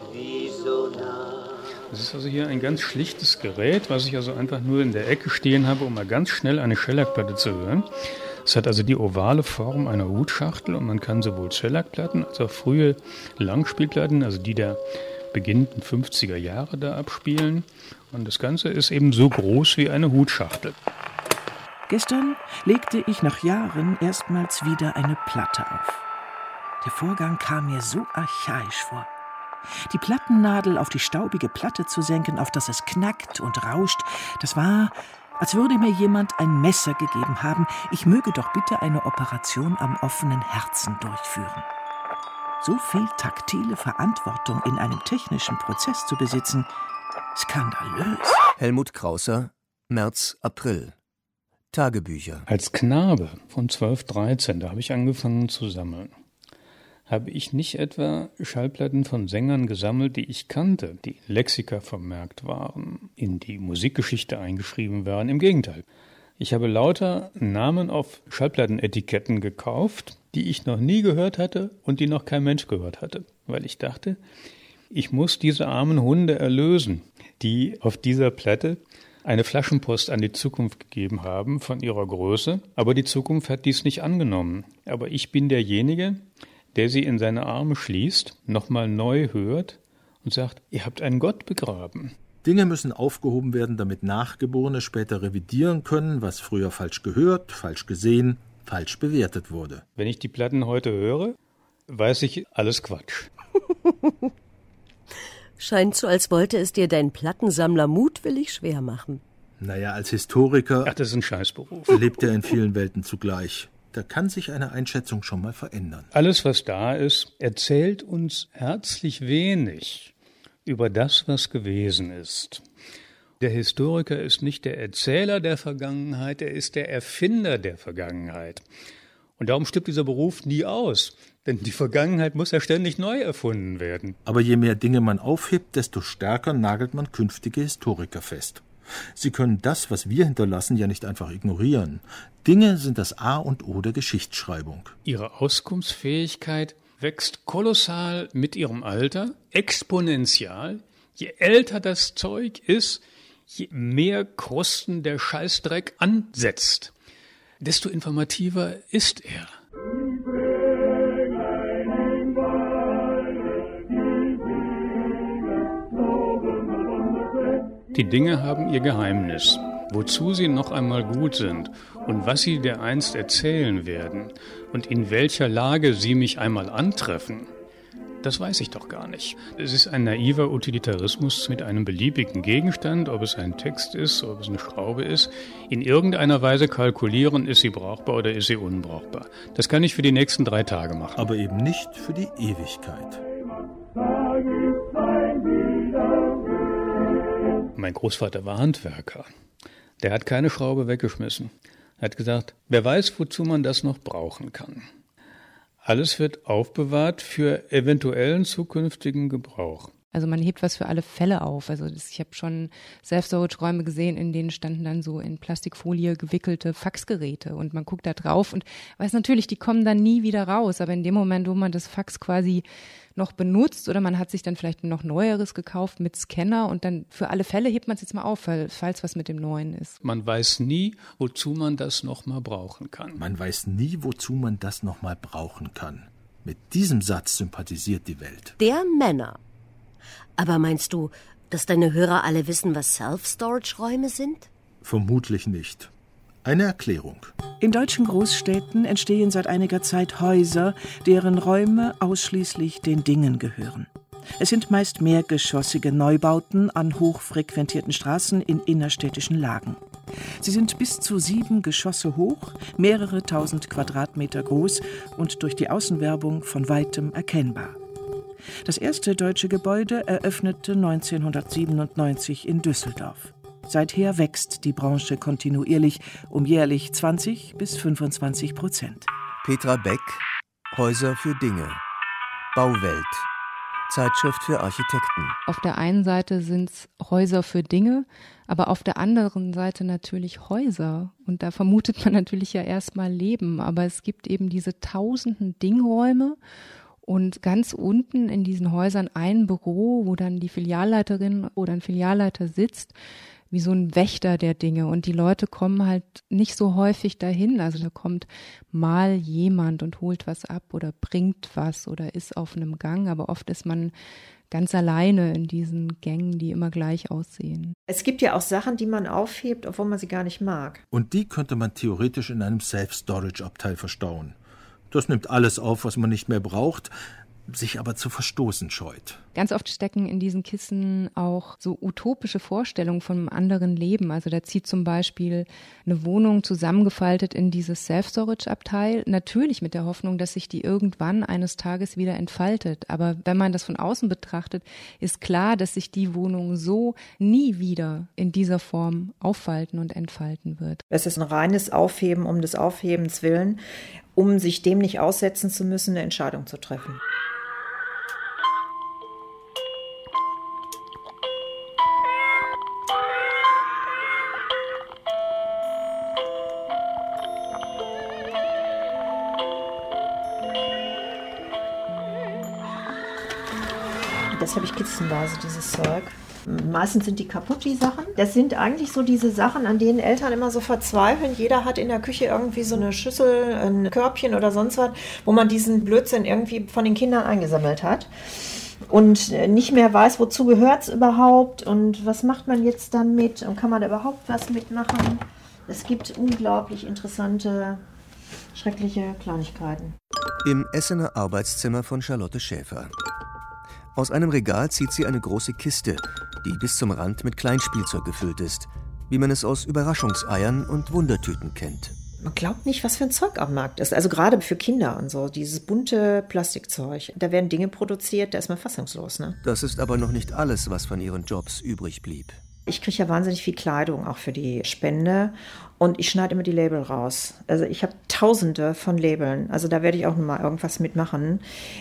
Das ist also hier ein ganz schlichtes Gerät, was ich also einfach nur in der Ecke stehen habe, um mal ganz schnell eine Schellackplatte zu hören. Es hat also die ovale Form einer Hutschachtel und man kann sowohl Schellackplatten als auch frühe Langspielplatten, also die der beginnenden fünfziger Jahre da abspielen. Und das Ganze ist eben so groß wie eine Hutschachtel. Gestern legte ich nach Jahren erstmals wieder eine Platte auf. Der Vorgang kam mir so archaisch vor. Die Plattennadel auf die staubige Platte zu senken, auf dass es knackt und rauscht, das war, als würde mir jemand ein Messer gegeben haben, ich möge doch bitte eine Operation am offenen Herzen durchführen. So viel taktile Verantwortung in einem technischen Prozess zu besitzen, skandalös. Helmut Krauser, März, April. Tagebücher. Als Knabe von zwölf, dreizehn, da habe ich angefangen zu sammeln. Habe ich nicht etwa Schallplatten von Sängern gesammelt, die ich kannte, die in Lexika vermerkt waren, in die Musikgeschichte eingeschrieben waren? Im Gegenteil. Ich habe lauter Namen auf Schallplattenetiketten gekauft, die ich noch nie gehört hatte und die noch kein Mensch gehört hatte, weil ich dachte, ich muss diese armen Hunde erlösen, die auf dieser Platte eine Flaschenpost an die Zukunft gegeben haben von ihrer Größe, aber die Zukunft hat dies nicht angenommen. Aber ich bin derjenige, der sie in seine Arme schließt, nochmal neu hört und sagt, ihr habt einen Gott begraben. Dinge müssen aufgehoben werden, damit Nachgeborene später revidieren können, was früher falsch gehört, falsch gesehen, falsch bewertet wurde. Wenn ich die Platten heute höre, weiß ich, alles Quatsch. Scheint so, als wollte es dir dein Plattensammler mutwillig schwer machen. Naja, als Historiker... Ach, das ist ein Scheißberuf. ...lebt er in vielen Welten zugleich. Da kann sich eine Einschätzung schon mal verändern. Alles, was da ist, erzählt uns herzlich wenig über das, was gewesen ist. Der Historiker ist nicht der Erzähler der Vergangenheit, er ist der Erfinder der Vergangenheit. Und darum stirbt dieser Beruf nie aus, denn die Vergangenheit muss ja ständig neu erfunden werden. Aber je mehr Dinge man aufhebt, desto stärker nagelt man künftige Historiker fest. Sie können das, was wir hinterlassen, ja nicht einfach ignorieren. Dinge sind das A und O der Geschichtsschreibung. Ihre Auskunftsfähigkeit wächst kolossal mit ihrem Alter, exponentiell. Je älter das Zeug ist, je mehr Krusten der Scheißdreck ansetzt, desto informativer ist er. Die Dinge haben ihr Geheimnis, wozu sie noch einmal gut sind und was sie dereinst erzählen werden und in welcher Lage sie mich einmal antreffen. Das weiß ich doch gar nicht. Es ist ein naiver Utilitarismus mit einem beliebigen Gegenstand, ob es ein Text ist, ob es eine Schraube ist. In irgendeiner Weise kalkulieren, ist sie brauchbar oder ist sie unbrauchbar. Das kann ich für die nächsten drei Tage machen. Aber eben nicht für die Ewigkeit. Mein Großvater war Handwerker. Der hat keine Schraube weggeschmissen. Er hat gesagt, wer weiß, wozu man das noch brauchen kann. Alles wird aufbewahrt für eventuellen zukünftigen Gebrauch. Also man hebt was für alle Fälle auf. Also das, ich habe schon Self-Storage-Räume gesehen, in denen standen dann so in Plastikfolie gewickelte Faxgeräte und man guckt da drauf und weiß natürlich, die kommen dann nie wieder raus. Aber in dem Moment, wo man das Fax quasi noch benutzt oder man hat sich dann vielleicht noch Neueres gekauft mit Scanner und dann für alle Fälle hebt man es jetzt mal auf, falls was mit dem Neuen ist. Man weiß nie, wozu man das noch mal brauchen kann. Man weiß nie, wozu man das noch mal brauchen kann. Mit diesem Satz sympathisiert die Welt. Der Männer. Aber meinst du, dass deine Hörer alle wissen, was Self-Storage-Räume sind? Vermutlich nicht. Eine Erklärung. In deutschen Großstädten entstehen seit einiger Zeit Häuser, deren Räume ausschließlich den Dingen gehören. Es sind meist mehrgeschossige Neubauten an hochfrequentierten Straßen in innerstädtischen Lagen. Sie sind bis zu sieben Geschosse hoch, mehrere tausend Quadratmeter groß und durch die Außenwerbung von weitem erkennbar. Das erste deutsche Gebäude eröffnete neunzehnhundertsiebenundneunzig in Düsseldorf. Seither wächst die Branche kontinuierlich um jährlich zwanzig bis fünfundzwanzig Prozent. Petra Beck, Häuser für Dinge. Bauwelt. Zeitschrift für Architekten. Auf der einen Seite sind es Häuser für Dinge, aber auf der anderen Seite natürlich Häuser. Und da vermutet man natürlich ja erstmal Leben. Aber es gibt eben diese tausenden Dingräume. Und ganz unten in diesen Häusern ein Büro, wo dann die Filialleiterin oder ein Filialleiter sitzt, wie so ein Wächter der Dinge. Und die Leute kommen halt nicht so häufig dahin. Also da kommt mal jemand und holt was ab oder bringt was oder ist auf einem Gang. Aber oft ist man ganz alleine in diesen Gängen, die immer gleich aussehen. Es gibt ja auch Sachen, die man aufhebt, obwohl man sie gar nicht mag. Und die könnte man theoretisch in einem Self-Storage-Abteil verstauen. Das nimmt alles auf, was man nicht mehr braucht, sich aber zu verstoßen scheut. Ganz oft stecken in diesen Kissen auch so utopische Vorstellungen von einem anderen Leben. Also da zieht zum Beispiel eine Wohnung zusammengefaltet in dieses Self-Storage-Abteil, natürlich mit der Hoffnung, dass sich die irgendwann eines Tages wieder entfaltet. Aber wenn man das von außen betrachtet, ist klar, dass sich die Wohnung so nie wieder in dieser Form auffalten und entfalten wird. Es ist ein reines Aufheben um des Aufhebens willen, um sich dem nicht aussetzen zu müssen, eine Entscheidung zu treffen. Das habe ich kistenweise, dieses Zeug. Meistens sind die kaputt, die Sachen. Das sind eigentlich so diese Sachen, an denen Eltern immer so verzweifeln. Jeder hat in der Küche irgendwie so eine Schüssel, ein Körbchen oder sonst was, wo man diesen Blödsinn irgendwie von den Kindern eingesammelt hat. Und nicht mehr weiß, wozu gehört es überhaupt und was macht man jetzt damit und kann man da überhaupt was mitmachen. Es gibt unglaublich interessante, schreckliche Kleinigkeiten. Im Essener Arbeitszimmer von Charlotte Schäfer. Aus einem Regal zieht sie eine große Kiste, die bis zum Rand mit Kleinspielzeug gefüllt ist. wie man es aus Überraschungseiern und Wundertüten kennt. Man glaubt nicht, was für ein Zeug am Markt ist. Also gerade für Kinder und so, dieses bunte Plastikzeug. Da werden Dinge produziert, da ist man fassungslos, ne? Das ist aber noch nicht alles, was von ihren Jobs übrig blieb. Ich kriege ja wahnsinnig viel Kleidung auch für die Spende und ich schneide immer die Label raus. Also ich habe tausende von Labeln, also da werde ich auch noch mal irgendwas mitmachen,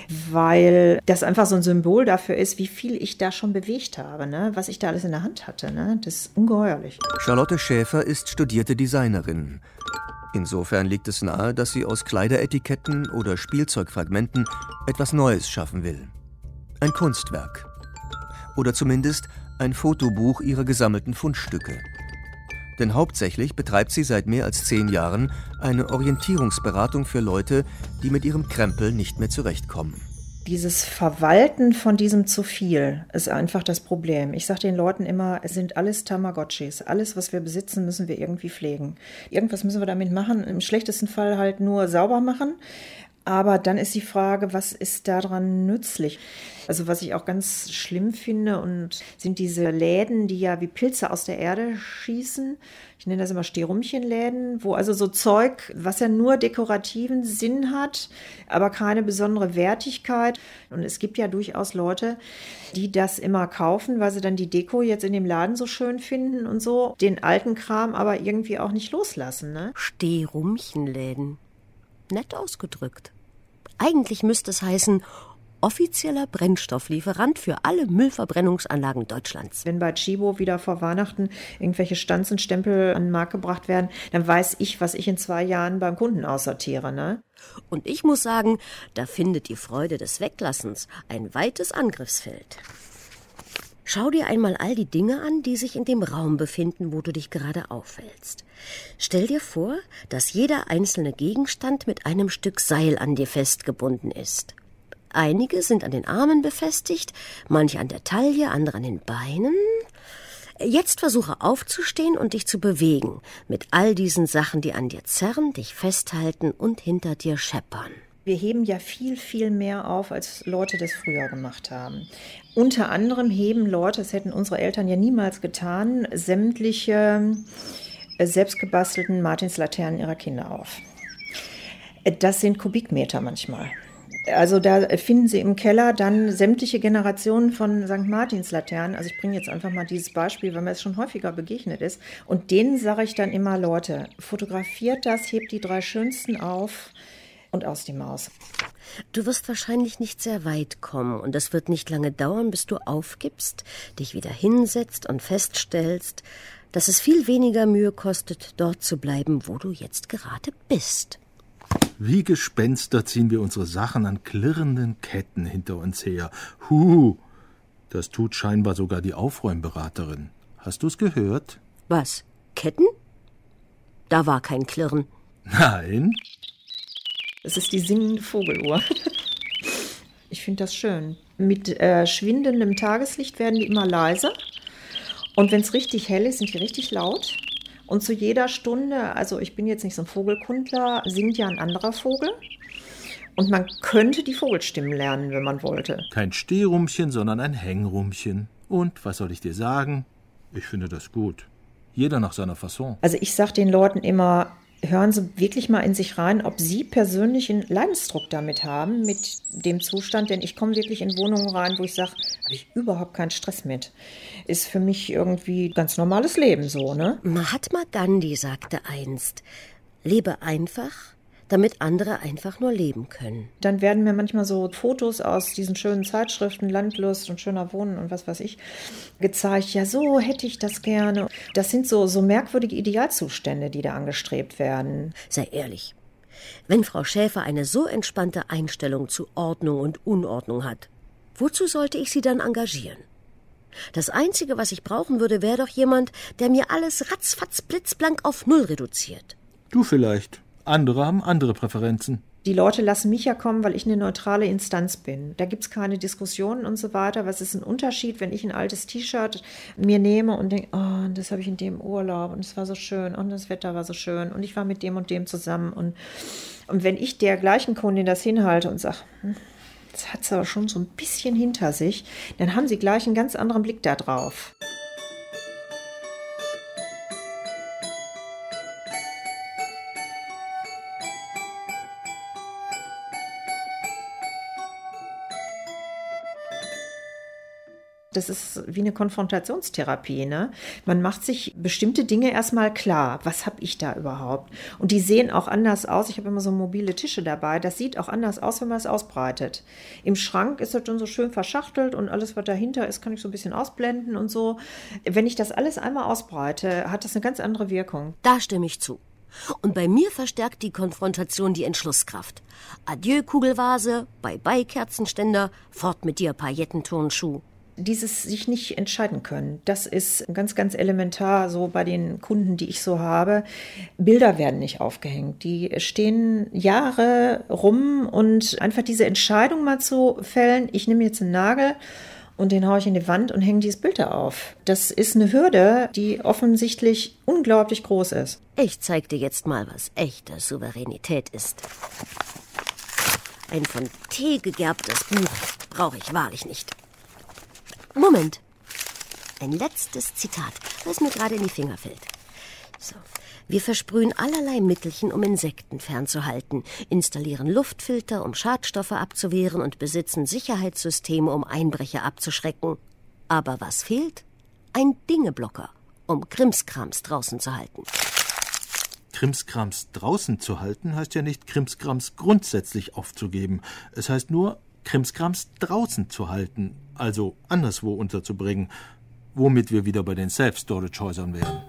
weil das einfach so ein Symbol dafür ist, wie viel ich da schon bewegt habe, ne? Was ich da alles in der Hand hatte. Ne? Das ist ungeheuerlich. Charlotte Schäfer ist studierte Designerin. Insofern liegt es nahe, dass sie aus Kleideretiketten oder Spielzeugfragmenten etwas Neues schaffen will. Ein Kunstwerk. Oder zumindest ein Fotobuch ihrer gesammelten Fundstücke. Denn hauptsächlich betreibt sie seit mehr als zehn Jahren eine Orientierungsberatung für Leute, die mit ihrem Krempel nicht mehr zurechtkommen. Dieses Verwalten von diesem zu viel ist einfach das Problem. Ich sage den Leuten immer, es sind alles Tamagotchis. Alles, was wir besitzen, müssen wir irgendwie pflegen. Irgendwas müssen wir damit machen. Im schlechtesten Fall halt nur sauber machen. Aber dann ist die Frage, was ist daran nützlich? Also was ich auch ganz schlimm finde, und sind diese Läden, die ja wie Pilze aus der Erde schießen. Ich nenne das immer Stehrumchenläden, wo also so Zeug, was ja nur dekorativen Sinn hat, aber keine besondere Wertigkeit. Und es gibt ja durchaus Leute, die das immer kaufen, weil sie dann die Deko jetzt in dem Laden so schön finden und so, den alten Kram aber irgendwie auch nicht loslassen. Ne? Stehrumchenläden. Nett ausgedrückt. Eigentlich müsste es heißen, offizieller Brennstofflieferant für alle Müllverbrennungsanlagen Deutschlands. Wenn bei Tchibo wieder vor Weihnachten irgendwelche Stanzenstempel an den Markt gebracht werden, dann weiß ich, was ich in zwei Jahren beim Kunden aussortiere. Ne? Und ich muss sagen, da findet die Freude des Weglassens ein weites Angriffsfeld. Schau dir einmal all die Dinge an, die sich in dem Raum befinden, wo du dich gerade aufhältst. Stell dir vor, dass jeder einzelne Gegenstand mit einem Stück Seil an dir festgebunden ist. Einige sind an den Armen befestigt, manche an der Taille, andere an den Beinen. Jetzt versuche aufzustehen und dich zu bewegen, mit all diesen Sachen, die an dir zerren, dich festhalten und hinter dir scheppern. Wir heben ja viel, viel mehr auf, als Leute das früher gemacht haben. Unter anderem heben Leute, das hätten unsere Eltern ja niemals getan, sämtliche selbstgebastelten Martinslaternen ihrer Kinder auf. Das sind Kubikmeter manchmal. Also da finden Sie im Keller dann sämtliche Generationen von Sankt Martinslaternen. Also ich bringe jetzt einfach mal dieses Beispiel, weil mir es schon häufiger begegnet ist. Und denen sage ich dann immer, Leute, fotografiert das, hebt die drei schönsten auf und aus die Maus. Du wirst wahrscheinlich nicht sehr weit kommen und es wird nicht lange dauern, bis du aufgibst, dich wieder hinsetzt und feststellst, dass es viel weniger Mühe kostet, dort zu bleiben, wo du jetzt gerade bist. Wie Gespenster ziehen wir unsere Sachen an klirrenden Ketten hinter uns her. Huh, das tut scheinbar sogar die Aufräumberaterin. Hast du's gehört? Was? Ketten? Da war kein Klirren. Nein. Es ist die singende Vogeluhr. Ich finde das schön. Mit äh, schwindendem Tageslicht werden die immer leiser. Und wenn es richtig hell ist, sind die richtig laut. Und zu jeder Stunde, also ich bin jetzt nicht so ein Vogelkundler, singt ja ein anderer Vogel. Und man könnte die Vogelstimmen lernen, wenn man wollte. Kein Stehrumchen, sondern ein Hängrumchen. Und, was soll ich dir sagen? Ich finde das gut. Jeder nach seiner Fasson. Also ich sage den Leuten immer, hören Sie wirklich mal in sich rein, ob Sie persönlich einen Leidensdruck damit haben, mit dem Zustand. Denn ich komme wirklich in Wohnungen rein, wo ich sage, habe ich überhaupt keinen Stress mit. Ist für mich irgendwie ganz normales Leben so, ne? Mahatma Gandhi sagte einst, lebe einfach, damit andere einfach nur leben können. Dann werden mir manchmal so Fotos aus diesen schönen Zeitschriften, Landlust und schöner Wohnen und was weiß ich, gezeigt. Ja, so hätte ich das gerne. Das sind so, so merkwürdige Idealzustände, die da angestrebt werden. Sei ehrlich, wenn Frau Schäfer eine so entspannte Einstellung zu Ordnung und Unordnung hat, wozu sollte ich sie dann engagieren? Das Einzige, was ich brauchen würde, wäre doch jemand, der mir alles ratzfatz blitzblank auf Null reduziert. Du vielleicht. Andere haben andere Präferenzen. Die Leute lassen mich ja kommen, weil ich eine neutrale Instanz bin. Da gibt es keine Diskussionen und so weiter. Was ist ein Unterschied, wenn ich ein altes T-Shirt mir nehme und denke, oh, das habe ich in dem Urlaub und es war so schön und das Wetter war so schön und ich war mit dem und dem zusammen. Und, und wenn ich der gleichen Kundin das hinhalte und sage, hm, das hat es aber schon so ein bisschen hinter sich, dann haben sie gleich einen ganz anderen Blick da drauf. Das ist wie eine Konfrontationstherapie, ne? Man macht sich bestimmte Dinge erstmal klar. Was habe ich da überhaupt? Und die sehen auch anders aus. Ich habe immer so mobile Tische dabei. Das sieht auch anders aus, wenn man es ausbreitet. Im Schrank ist das dann so schön verschachtelt und alles, was dahinter ist, kann ich so ein bisschen ausblenden und so. Wenn ich das alles einmal ausbreite, hat das eine ganz andere Wirkung. Da stimme ich zu. Und bei mir verstärkt die Konfrontation die Entschlusskraft. Adieu Kugelvase, bye-bye Kerzenständer, fort mit dir Paillettenturnschuh. Dieses sich nicht entscheiden können, das ist ganz, ganz elementar so bei den Kunden, die ich so habe. Bilder werden nicht aufgehängt. Die stehen Jahre rum und einfach diese Entscheidung mal zu fällen, ich nehme jetzt einen Nagel und den haue ich in die Wand und hänge dieses Bild da auf. Das ist eine Hürde, die offensichtlich unglaublich groß ist. Ich zeig dir jetzt mal, was echte Souveränität ist. Ein von Tee gegerbtes Buch brauche ich wahrlich nicht. Moment. Ein letztes Zitat, das mir gerade in die Finger fällt. So. Wir versprühen allerlei Mittelchen, um Insekten fernzuhalten, installieren Luftfilter, um Schadstoffe abzuwehren und besitzen Sicherheitssysteme, um Einbrecher abzuschrecken. Aber was fehlt? Ein Dingeblocker, um Krimskrams draußen zu halten. Krimskrams draußen zu halten heißt ja nicht, Krimskrams grundsätzlich aufzugeben. Es heißt nur, Krimskrams draußen zu halten, also anderswo unterzubringen, womit wir wieder bei den Self-Storage-Häusern wären.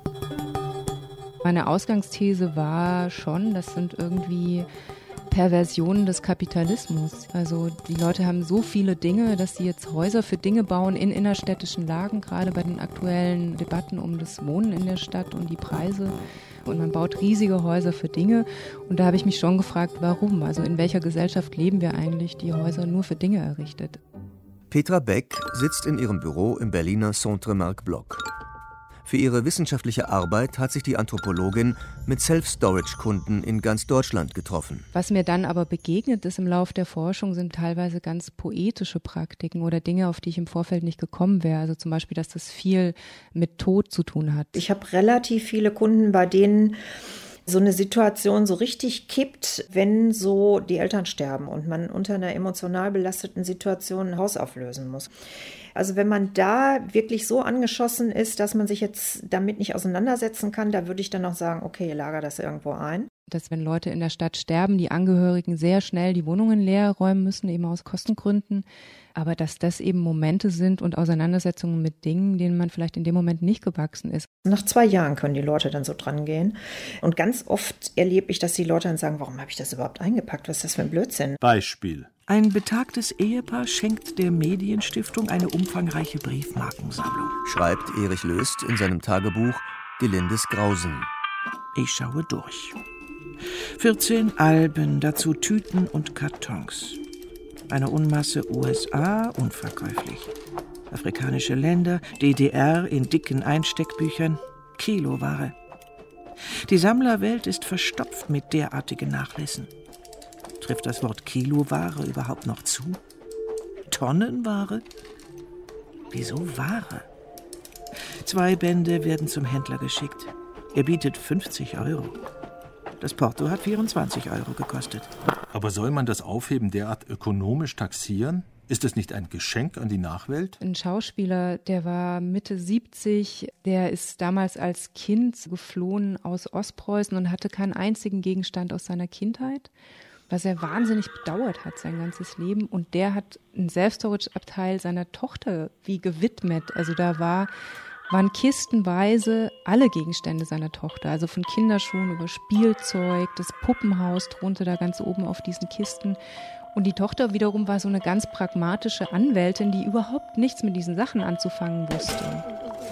Meine Ausgangsthese war schon, das sind irgendwie Perversionen des Kapitalismus. Also die Leute haben so viele Dinge, dass sie jetzt Häuser für Dinge bauen in innerstädtischen Lagen, gerade bei den aktuellen Debatten um das Wohnen in der Stadt und die Preise. Und man baut riesige Häuser für Dinge. Und da habe ich mich schon gefragt, warum? Also in welcher Gesellschaft leben wir eigentlich, die Häuser nur für Dinge errichtet? Petra Beck sitzt in ihrem Büro im Berliner Centre-Marc-Block. Für ihre wissenschaftliche Arbeit hat sich die Anthropologin mit Self-Storage-Kunden in ganz Deutschland getroffen. Was mir dann aber begegnet ist im Lauf der Forschung, sind teilweise ganz poetische Praktiken oder Dinge, auf die ich im Vorfeld nicht gekommen wäre. Also zum Beispiel, dass das viel mit Tod zu tun hat. Ich habe relativ viele Kunden, bei denen so eine Situation so richtig kippt, wenn so die Eltern sterben und man unter einer emotional belasteten Situation ein Haus auflösen muss. Also wenn man da wirklich so angeschossen ist, dass man sich jetzt damit nicht auseinandersetzen kann, da würde ich dann auch sagen, okay, lager das irgendwo ein. Dass wenn Leute in der Stadt sterben, die Angehörigen sehr schnell die Wohnungen leer räumen müssen, eben aus Kostengründen. Aber dass das eben Momente sind und Auseinandersetzungen mit Dingen, denen man vielleicht in dem Moment nicht gewachsen ist. Nach zwei Jahren können die Leute dann so dran gehen. Und ganz oft erlebe ich, dass die Leute dann sagen, warum habe ich das überhaupt eingepackt? Was ist das für ein Blödsinn? Beispiel. Ein betagtes Ehepaar schenkt der Medienstiftung eine umfangreiche Briefmarkensammlung. Schreibt Erich Löst in seinem Tagebuch Gelindes Grausen. Ich schaue durch. vierzehn Alben, dazu Tüten und Kartons. Eine Unmasse U S A, unverkäuflich. Afrikanische Länder, D D R in dicken Einsteckbüchern, Kiloware. Die Sammlerwelt ist verstopft mit derartigen Nachlässen. Trifft das Wort Kiloware überhaupt noch zu? Tonnenware? Wieso Ware? Zwei Bände werden zum Händler geschickt. Er bietet fünfzig Euro. Das Porto hat vierundzwanzig Euro gekostet. Aber soll man das Aufheben derart ökonomisch taxieren? Ist es nicht ein Geschenk an die Nachwelt? Ein Schauspieler, der war Mitte siebzig, der ist damals als Kind geflohen aus Ostpreußen und hatte keinen einzigen Gegenstand aus seiner Kindheit, was er wahnsinnig bedauert hat sein ganzes Leben. Und der hat einen Self-Storage-Abteil seiner Tochter wie gewidmet. Also da war... waren kistenweise alle Gegenstände seiner Tochter, also von Kinderschuhen über Spielzeug, das Puppenhaus drunter da ganz oben auf diesen Kisten. Und die Tochter wiederum war so eine ganz pragmatische Anwältin, die überhaupt nichts mit diesen Sachen anzufangen wusste.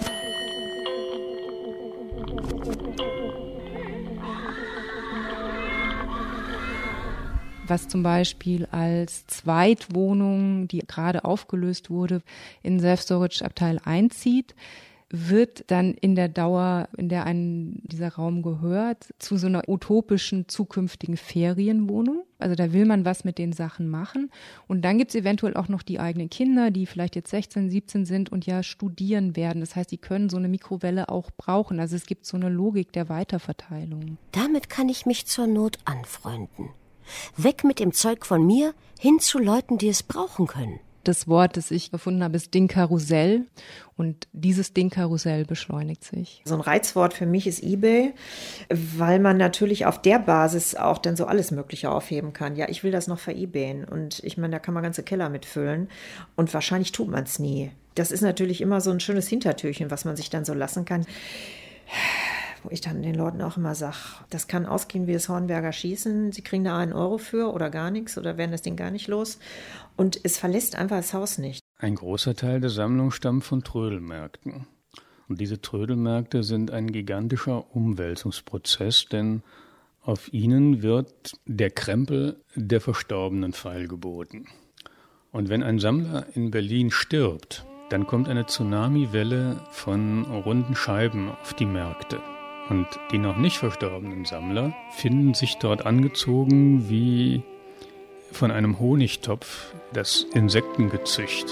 Was zum Beispiel als Zweitwohnung, die gerade aufgelöst wurde, in den Self-Storage-Abteil einzieht, wird dann in der Dauer, in der ein dieser Raum gehört, zu so einer utopischen zukünftigen Ferienwohnung. Also da will man was mit den Sachen machen. Und dann gibt es eventuell auch noch die eigenen Kinder, die vielleicht jetzt sechzehn, siebzehn sind und ja studieren werden. Das heißt, die können so eine Mikrowelle auch brauchen. Also es gibt so eine Logik der Weiterverteilung. Damit kann ich mich zur Not anfreunden. Weg mit dem Zeug von mir, hin zu Leuten, die es brauchen können. Das Wort, das ich gefunden habe, ist Dingkarussell und dieses Dingkarussell beschleunigt sich. So ein Reizwort für mich ist eBay, weil man natürlich auf der Basis auch dann so alles Mögliche aufheben kann. Ja, ich will das noch ver-ebayen und ich meine, da kann man ganze Keller mitfüllen und wahrscheinlich tut man es nie. Das ist natürlich immer so ein schönes Hintertürchen, was man sich dann so lassen kann. Wo ich dann den Leuten auch immer sage, das kann ausgehen wie das Hornberger Schießen. Sie kriegen da einen Euro für oder gar nichts oder werden das Ding gar nicht los. Und es verlässt einfach das Haus nicht. Ein großer Teil der Sammlung stammt von Trödelmärkten. Und diese Trödelmärkte sind ein gigantischer Umwälzungsprozess, denn auf ihnen wird der Krempel der Verstorbenen feilgeboten. Und wenn ein Sammler in Berlin stirbt, dann kommt eine Tsunamiwelle von runden Scheiben auf die Märkte. Und die noch nicht verstorbenen Sammler finden sich dort angezogen wie von einem Honigtopf das Insektengezücht.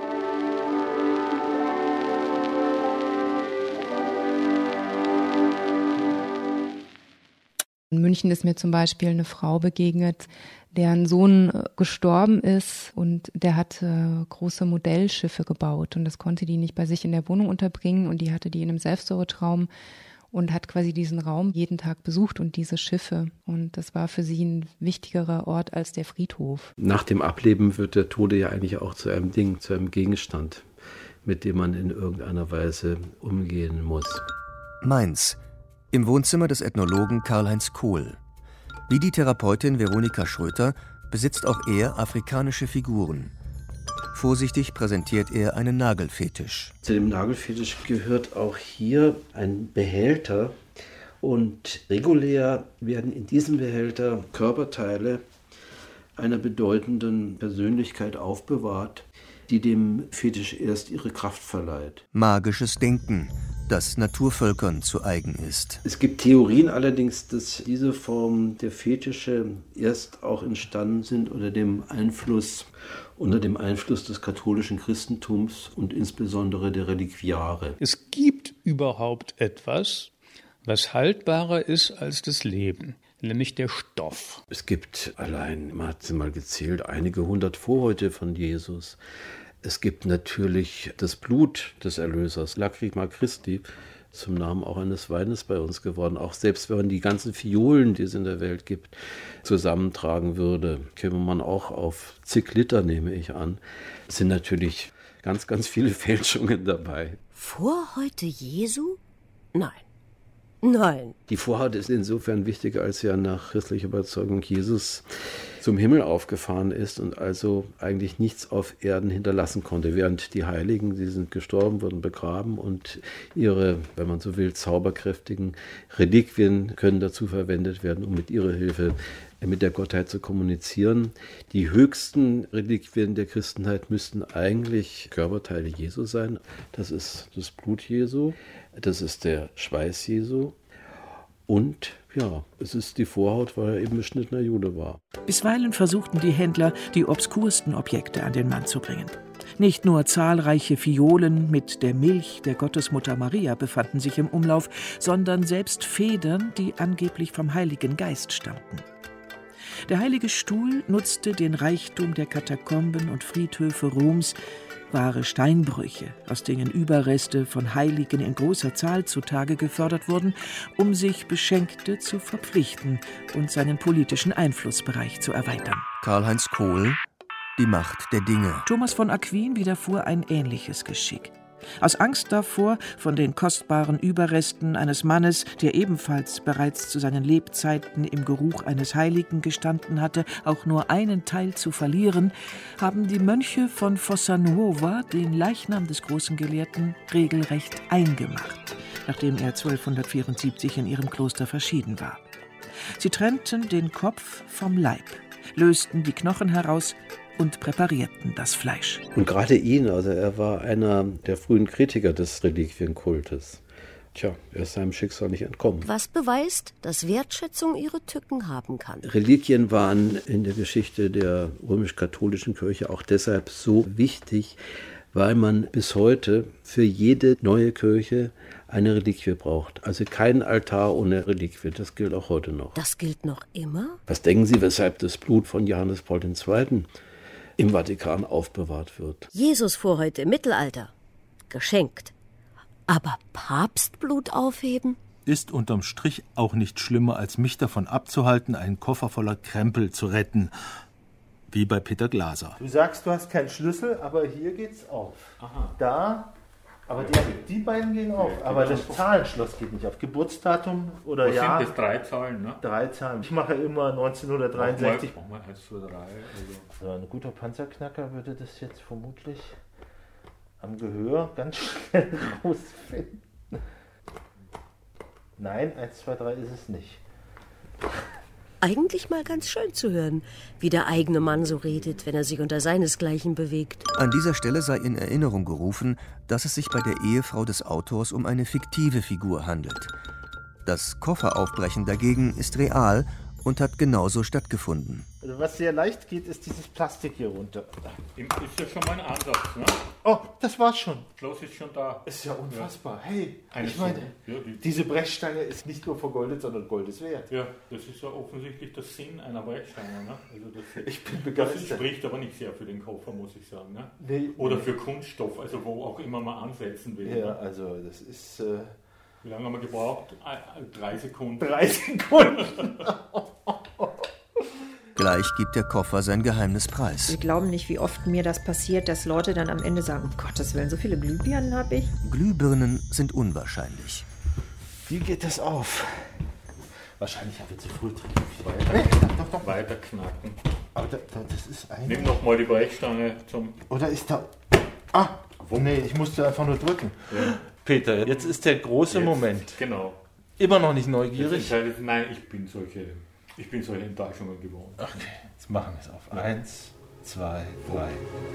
In München ist mir zum Beispiel eine Frau begegnet, deren Sohn gestorben ist und der hat äh, große Modellschiffe gebaut und das konnte die nicht bei sich in der Wohnung unterbringen und die hatte die in einem Selbststorageraum und hat quasi diesen Raum jeden Tag besucht und diese Schiffe. Und das war für sie ein wichtigerer Ort als der Friedhof. Nach dem Ableben wird der Tode ja eigentlich auch zu einem Ding, zu einem Gegenstand, mit dem man in irgendeiner Weise umgehen muss. Mainz, im Wohnzimmer des Ethnologen Karl-Heinz Kohl. Wie die Therapeutin Veronika Schröter besitzt auch er afrikanische Figuren. Vorsichtig präsentiert er einen Nagelfetisch. Zu dem Nagelfetisch gehört auch hier ein Behälter und regulär werden in diesem Behälter Körperteile einer bedeutenden Persönlichkeit aufbewahrt, die dem Fetisch erst ihre Kraft verleiht. Magisches Denken, das Naturvölkern zu eigen ist. Es gibt Theorien allerdings, dass diese Formen der Fetische erst auch entstanden sind unter dem Einfluss, unter dem Einfluss des katholischen Christentums und insbesondere der Reliquiare. Es gibt überhaupt etwas, was haltbarer ist als das Leben, nämlich der Stoff. Es gibt allein, man hat sie mal gezählt, einige hundert Vorhäute von Jesus. Es gibt natürlich das Blut des Erlösers, Lacrima Christi, zum Namen auch eines Weines bei uns geworden. Auch selbst wenn man die ganzen Fiolen, die es in der Welt gibt, zusammentragen würde, käme man auch auf zig Liter, nehme ich an. Es sind natürlich ganz, ganz viele Fälschungen dabei. Vorhäute Jesu? Nein. Nein. Die Vorhaut ist insofern wichtiger, als ja nach christlicher Überzeugung Jesus zum Himmel aufgefahren ist und also eigentlich nichts auf Erden hinterlassen konnte, während die Heiligen, die sind gestorben, wurden begraben und ihre, wenn man so will, zauberkräftigen Reliquien können dazu verwendet werden, um mit ihrer Hilfe mit der Gottheit zu kommunizieren. Die höchsten Reliquien der Christenheit müssten eigentlich Körperteile Jesu sein. Das ist das Blut Jesu, das ist der Schweiß Jesu und ja, es ist die Vorhaut, weil er eben beschnittener Jude war. Bisweilen versuchten die Händler, die obskursten Objekte an den Mann zu bringen. Nicht nur zahlreiche Fiolen mit der Milch der Gottesmutter Maria befanden sich im Umlauf, sondern selbst Federn, die angeblich vom Heiligen Geist stammten. Der Heilige Stuhl nutzte den Reichtum der Katakomben und Friedhöfe Roms, wahre Steinbrüche, aus denen Überreste von Heiligen in großer Zahl zutage gefördert wurden, um sich Beschenkte zu verpflichten und seinen politischen Einflussbereich zu erweitern. Karl-Heinz Kohl, die Macht der Dinge. Thomas von Aquin widerfuhr ein ähnliches Geschick. Aus Angst davor, von den kostbaren Überresten eines Mannes, der ebenfalls bereits zu seinen Lebzeiten im Geruch eines Heiligen gestanden hatte, auch nur einen Teil zu verlieren, haben die Mönche von Fossa Nuova den Leichnam des großen Gelehrten regelrecht eingemacht, nachdem er zwölfhundertvierundsiebzig in ihrem Kloster verschieden war. Sie trennten den Kopf vom Leib, lösten die Knochen heraus und präparierten das Fleisch. Und gerade ihn, also er war einer der frühen Kritiker des Reliquienkultes. Tja, er ist seinem Schicksal nicht entkommen. Was beweist, dass Wertschätzung ihre Tücken haben kann. Reliquien waren in der Geschichte der römisch-katholischen Kirche auch deshalb so wichtig, weil man bis heute für jede neue Kirche eine Reliquie braucht. Also kein Altar ohne Reliquie, das gilt auch heute noch. Das gilt noch immer? Was denken Sie, weshalb das Blut von Johannes Paul der Zweite. im Vatikan aufbewahrt wird. Jesus fuhr heute im Mittelalter. Geschenkt. Aber Papstblut aufheben? Ist unterm Strich auch nicht schlimmer, als mich davon abzuhalten, einen Koffer voller Krempel zu retten. Wie bei Peter Glaser. Du sagst, du hast keinen Schlüssel, aber hier geht's auf. Aha. Da, aber die, die beiden gehen auf. Ja, aber das Zahlenschloss geht nicht auf. Geburtsdatum oder Was Jahr. sind das? Drei Zahlen, ne? Drei Zahlen. Ich mache immer neunzehnhundertdreiundsechzig. Mach mal eins, zwei, drei. Also. So, ein guter Panzerknacker würde das jetzt vermutlich am Gehör ganz schnell rausfinden. Nein, eins, zwei, drei ist es nicht. Eigentlich mal ganz schön zu hören, wie der eigene Mann so redet, wenn er sich unter seinesgleichen bewegt. An dieser Stelle sei in Erinnerung gerufen, dass es sich bei der Ehefrau des Autors um eine fiktive Figur handelt. Das Kofferaufbrechen dagegen ist real und hat genauso stattgefunden. Also was sehr leicht geht, ist dieses Plastik hier runter. Ist ja schon mal ein Ansatz, ne? Oh, das war's schon. Schloss ist schon da. Ist ja unfassbar. Ja. Hey, Eine ich meine, ja, die diese Brechstange ist nicht nur vergoldet, sondern Gold ist wert. Ja, das ist ja offensichtlich der Sinn einer Brechstange. Ne? Also das, ich bin begeistert. Das spricht aber nicht sehr für den Koffer, muss ich sagen. Ne? Nee, Oder nee. für Kunststoff, also wo auch immer man ansetzen will. Ja, ne? also das ist... Äh Wie lange haben wir gebraucht? Drei Sekunden. Drei Sekunden. Gleich gibt der Koffer sein Geheimnis preis. Sie glauben nicht, wie oft mir das passiert, dass Leute dann am Ende sagen, um Gottes Willen, so viele Glühbirnen habe ich. Glühbirnen sind unwahrscheinlich. Wie geht das auf? Wahrscheinlich habe ich zu früh drin. Weiter, weiter knacken. Aber da, da, das ist eine... Nimm noch mal die Brechstange zum... Oder ist da... Ah, wo? Nee, ich musste einfach nur drücken. Ja. Peter, jetzt ist der große jetzt, Moment. Genau. Immer noch nicht neugierig? Jetzt nein, ich bin solche... Ich bin solche Enttäuschungen gewohnt. Okay, jetzt machen wir es auf. Ja. Eins, zwei, drei.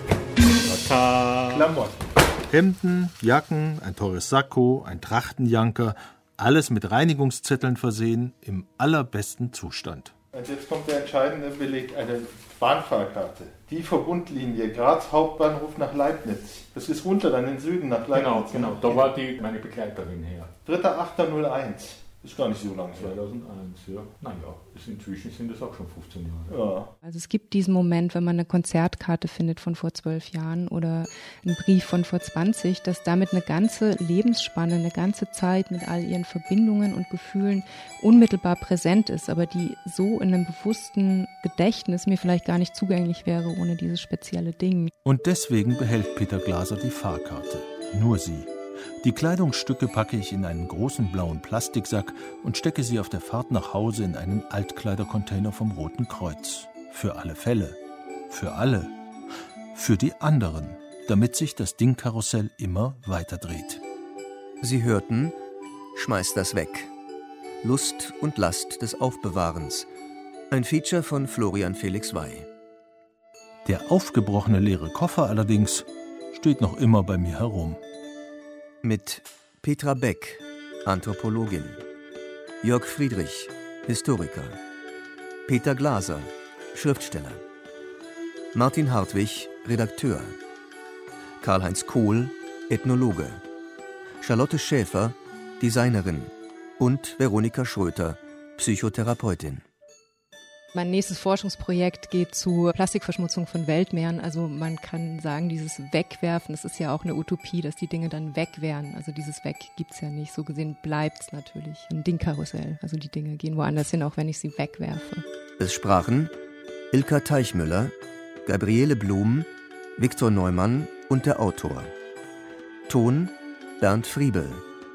Tada. Klamotten. Hemden, Jacken, ein teures Sakko, ein Trachtenjanker, alles mit Reinigungszetteln versehen, im allerbesten Zustand. Und jetzt kommt der entscheidende Beleg, eine Bahnfahrkarte. Die Verbundlinie Graz Hauptbahnhof nach Leibniz. Das ist runter dann in den Süden nach Leibniz. Genau, genau. Da war die, meine Begleiterin her. dritter achter null eins. Ist gar nicht so lang. zweitausendeins, ja. Naja, inzwischen sind das auch schon fünfzehn Jahre. Ja. Also es gibt diesen Moment, wenn man eine Konzertkarte findet von vor zwölf Jahren oder einen Brief von vor zwanzig, dass damit eine ganze Lebensspanne, eine ganze Zeit mit all ihren Verbindungen und Gefühlen unmittelbar präsent ist, aber die so in einem bewussten Gedächtnis mir vielleicht gar nicht zugänglich wäre ohne dieses spezielle Ding. Und deswegen behält Peter Glaser die Fahrkarte. Nur sie. Die Kleidungsstücke packe ich in einen großen blauen Plastiksack und stecke sie auf der Fahrt nach Hause in einen Altkleidercontainer vom Roten Kreuz. Für alle Fälle. Für alle. Für die anderen, damit sich das Dingkarussell immer weiter dreht. Sie hörten Schmeiß das weg. Lust und Last des Aufbewahrens. Ein Feature von Florian Felix Wey. Der aufgebrochene leere Koffer allerdings steht noch immer bei mir herum. Mit Petra Beck, Anthropologin, Jörg Friedrich, Historiker, Peter Glaser, Schriftsteller, Martin Hartwig, Redakteur, Karl-Heinz Kohl, Ethnologe, Charlotte Schäfer, Designerin und Veronika Schröter, Psychotherapeutin. Mein nächstes Forschungsprojekt geht zu Plastikverschmutzung von Weltmeeren. Also man kann sagen, dieses Wegwerfen, das ist ja auch eine Utopie, dass die Dinge dann weg wären. Also dieses Weg gibt es ja nicht. So gesehen bleibt es natürlich ein Dingkarussell. Also die Dinge gehen woanders hin, auch wenn ich sie wegwerfe. Es sprachen Ilka Teichmüller, Gabriele Blum, Viktor Neumann und der Autor. Ton Bernd Friebel.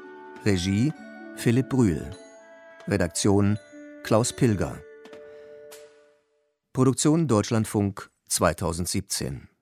Regie Philipp Brühl. Redaktion Klaus Pilger. Produktion Deutschlandfunk zweitausendsiebzehn.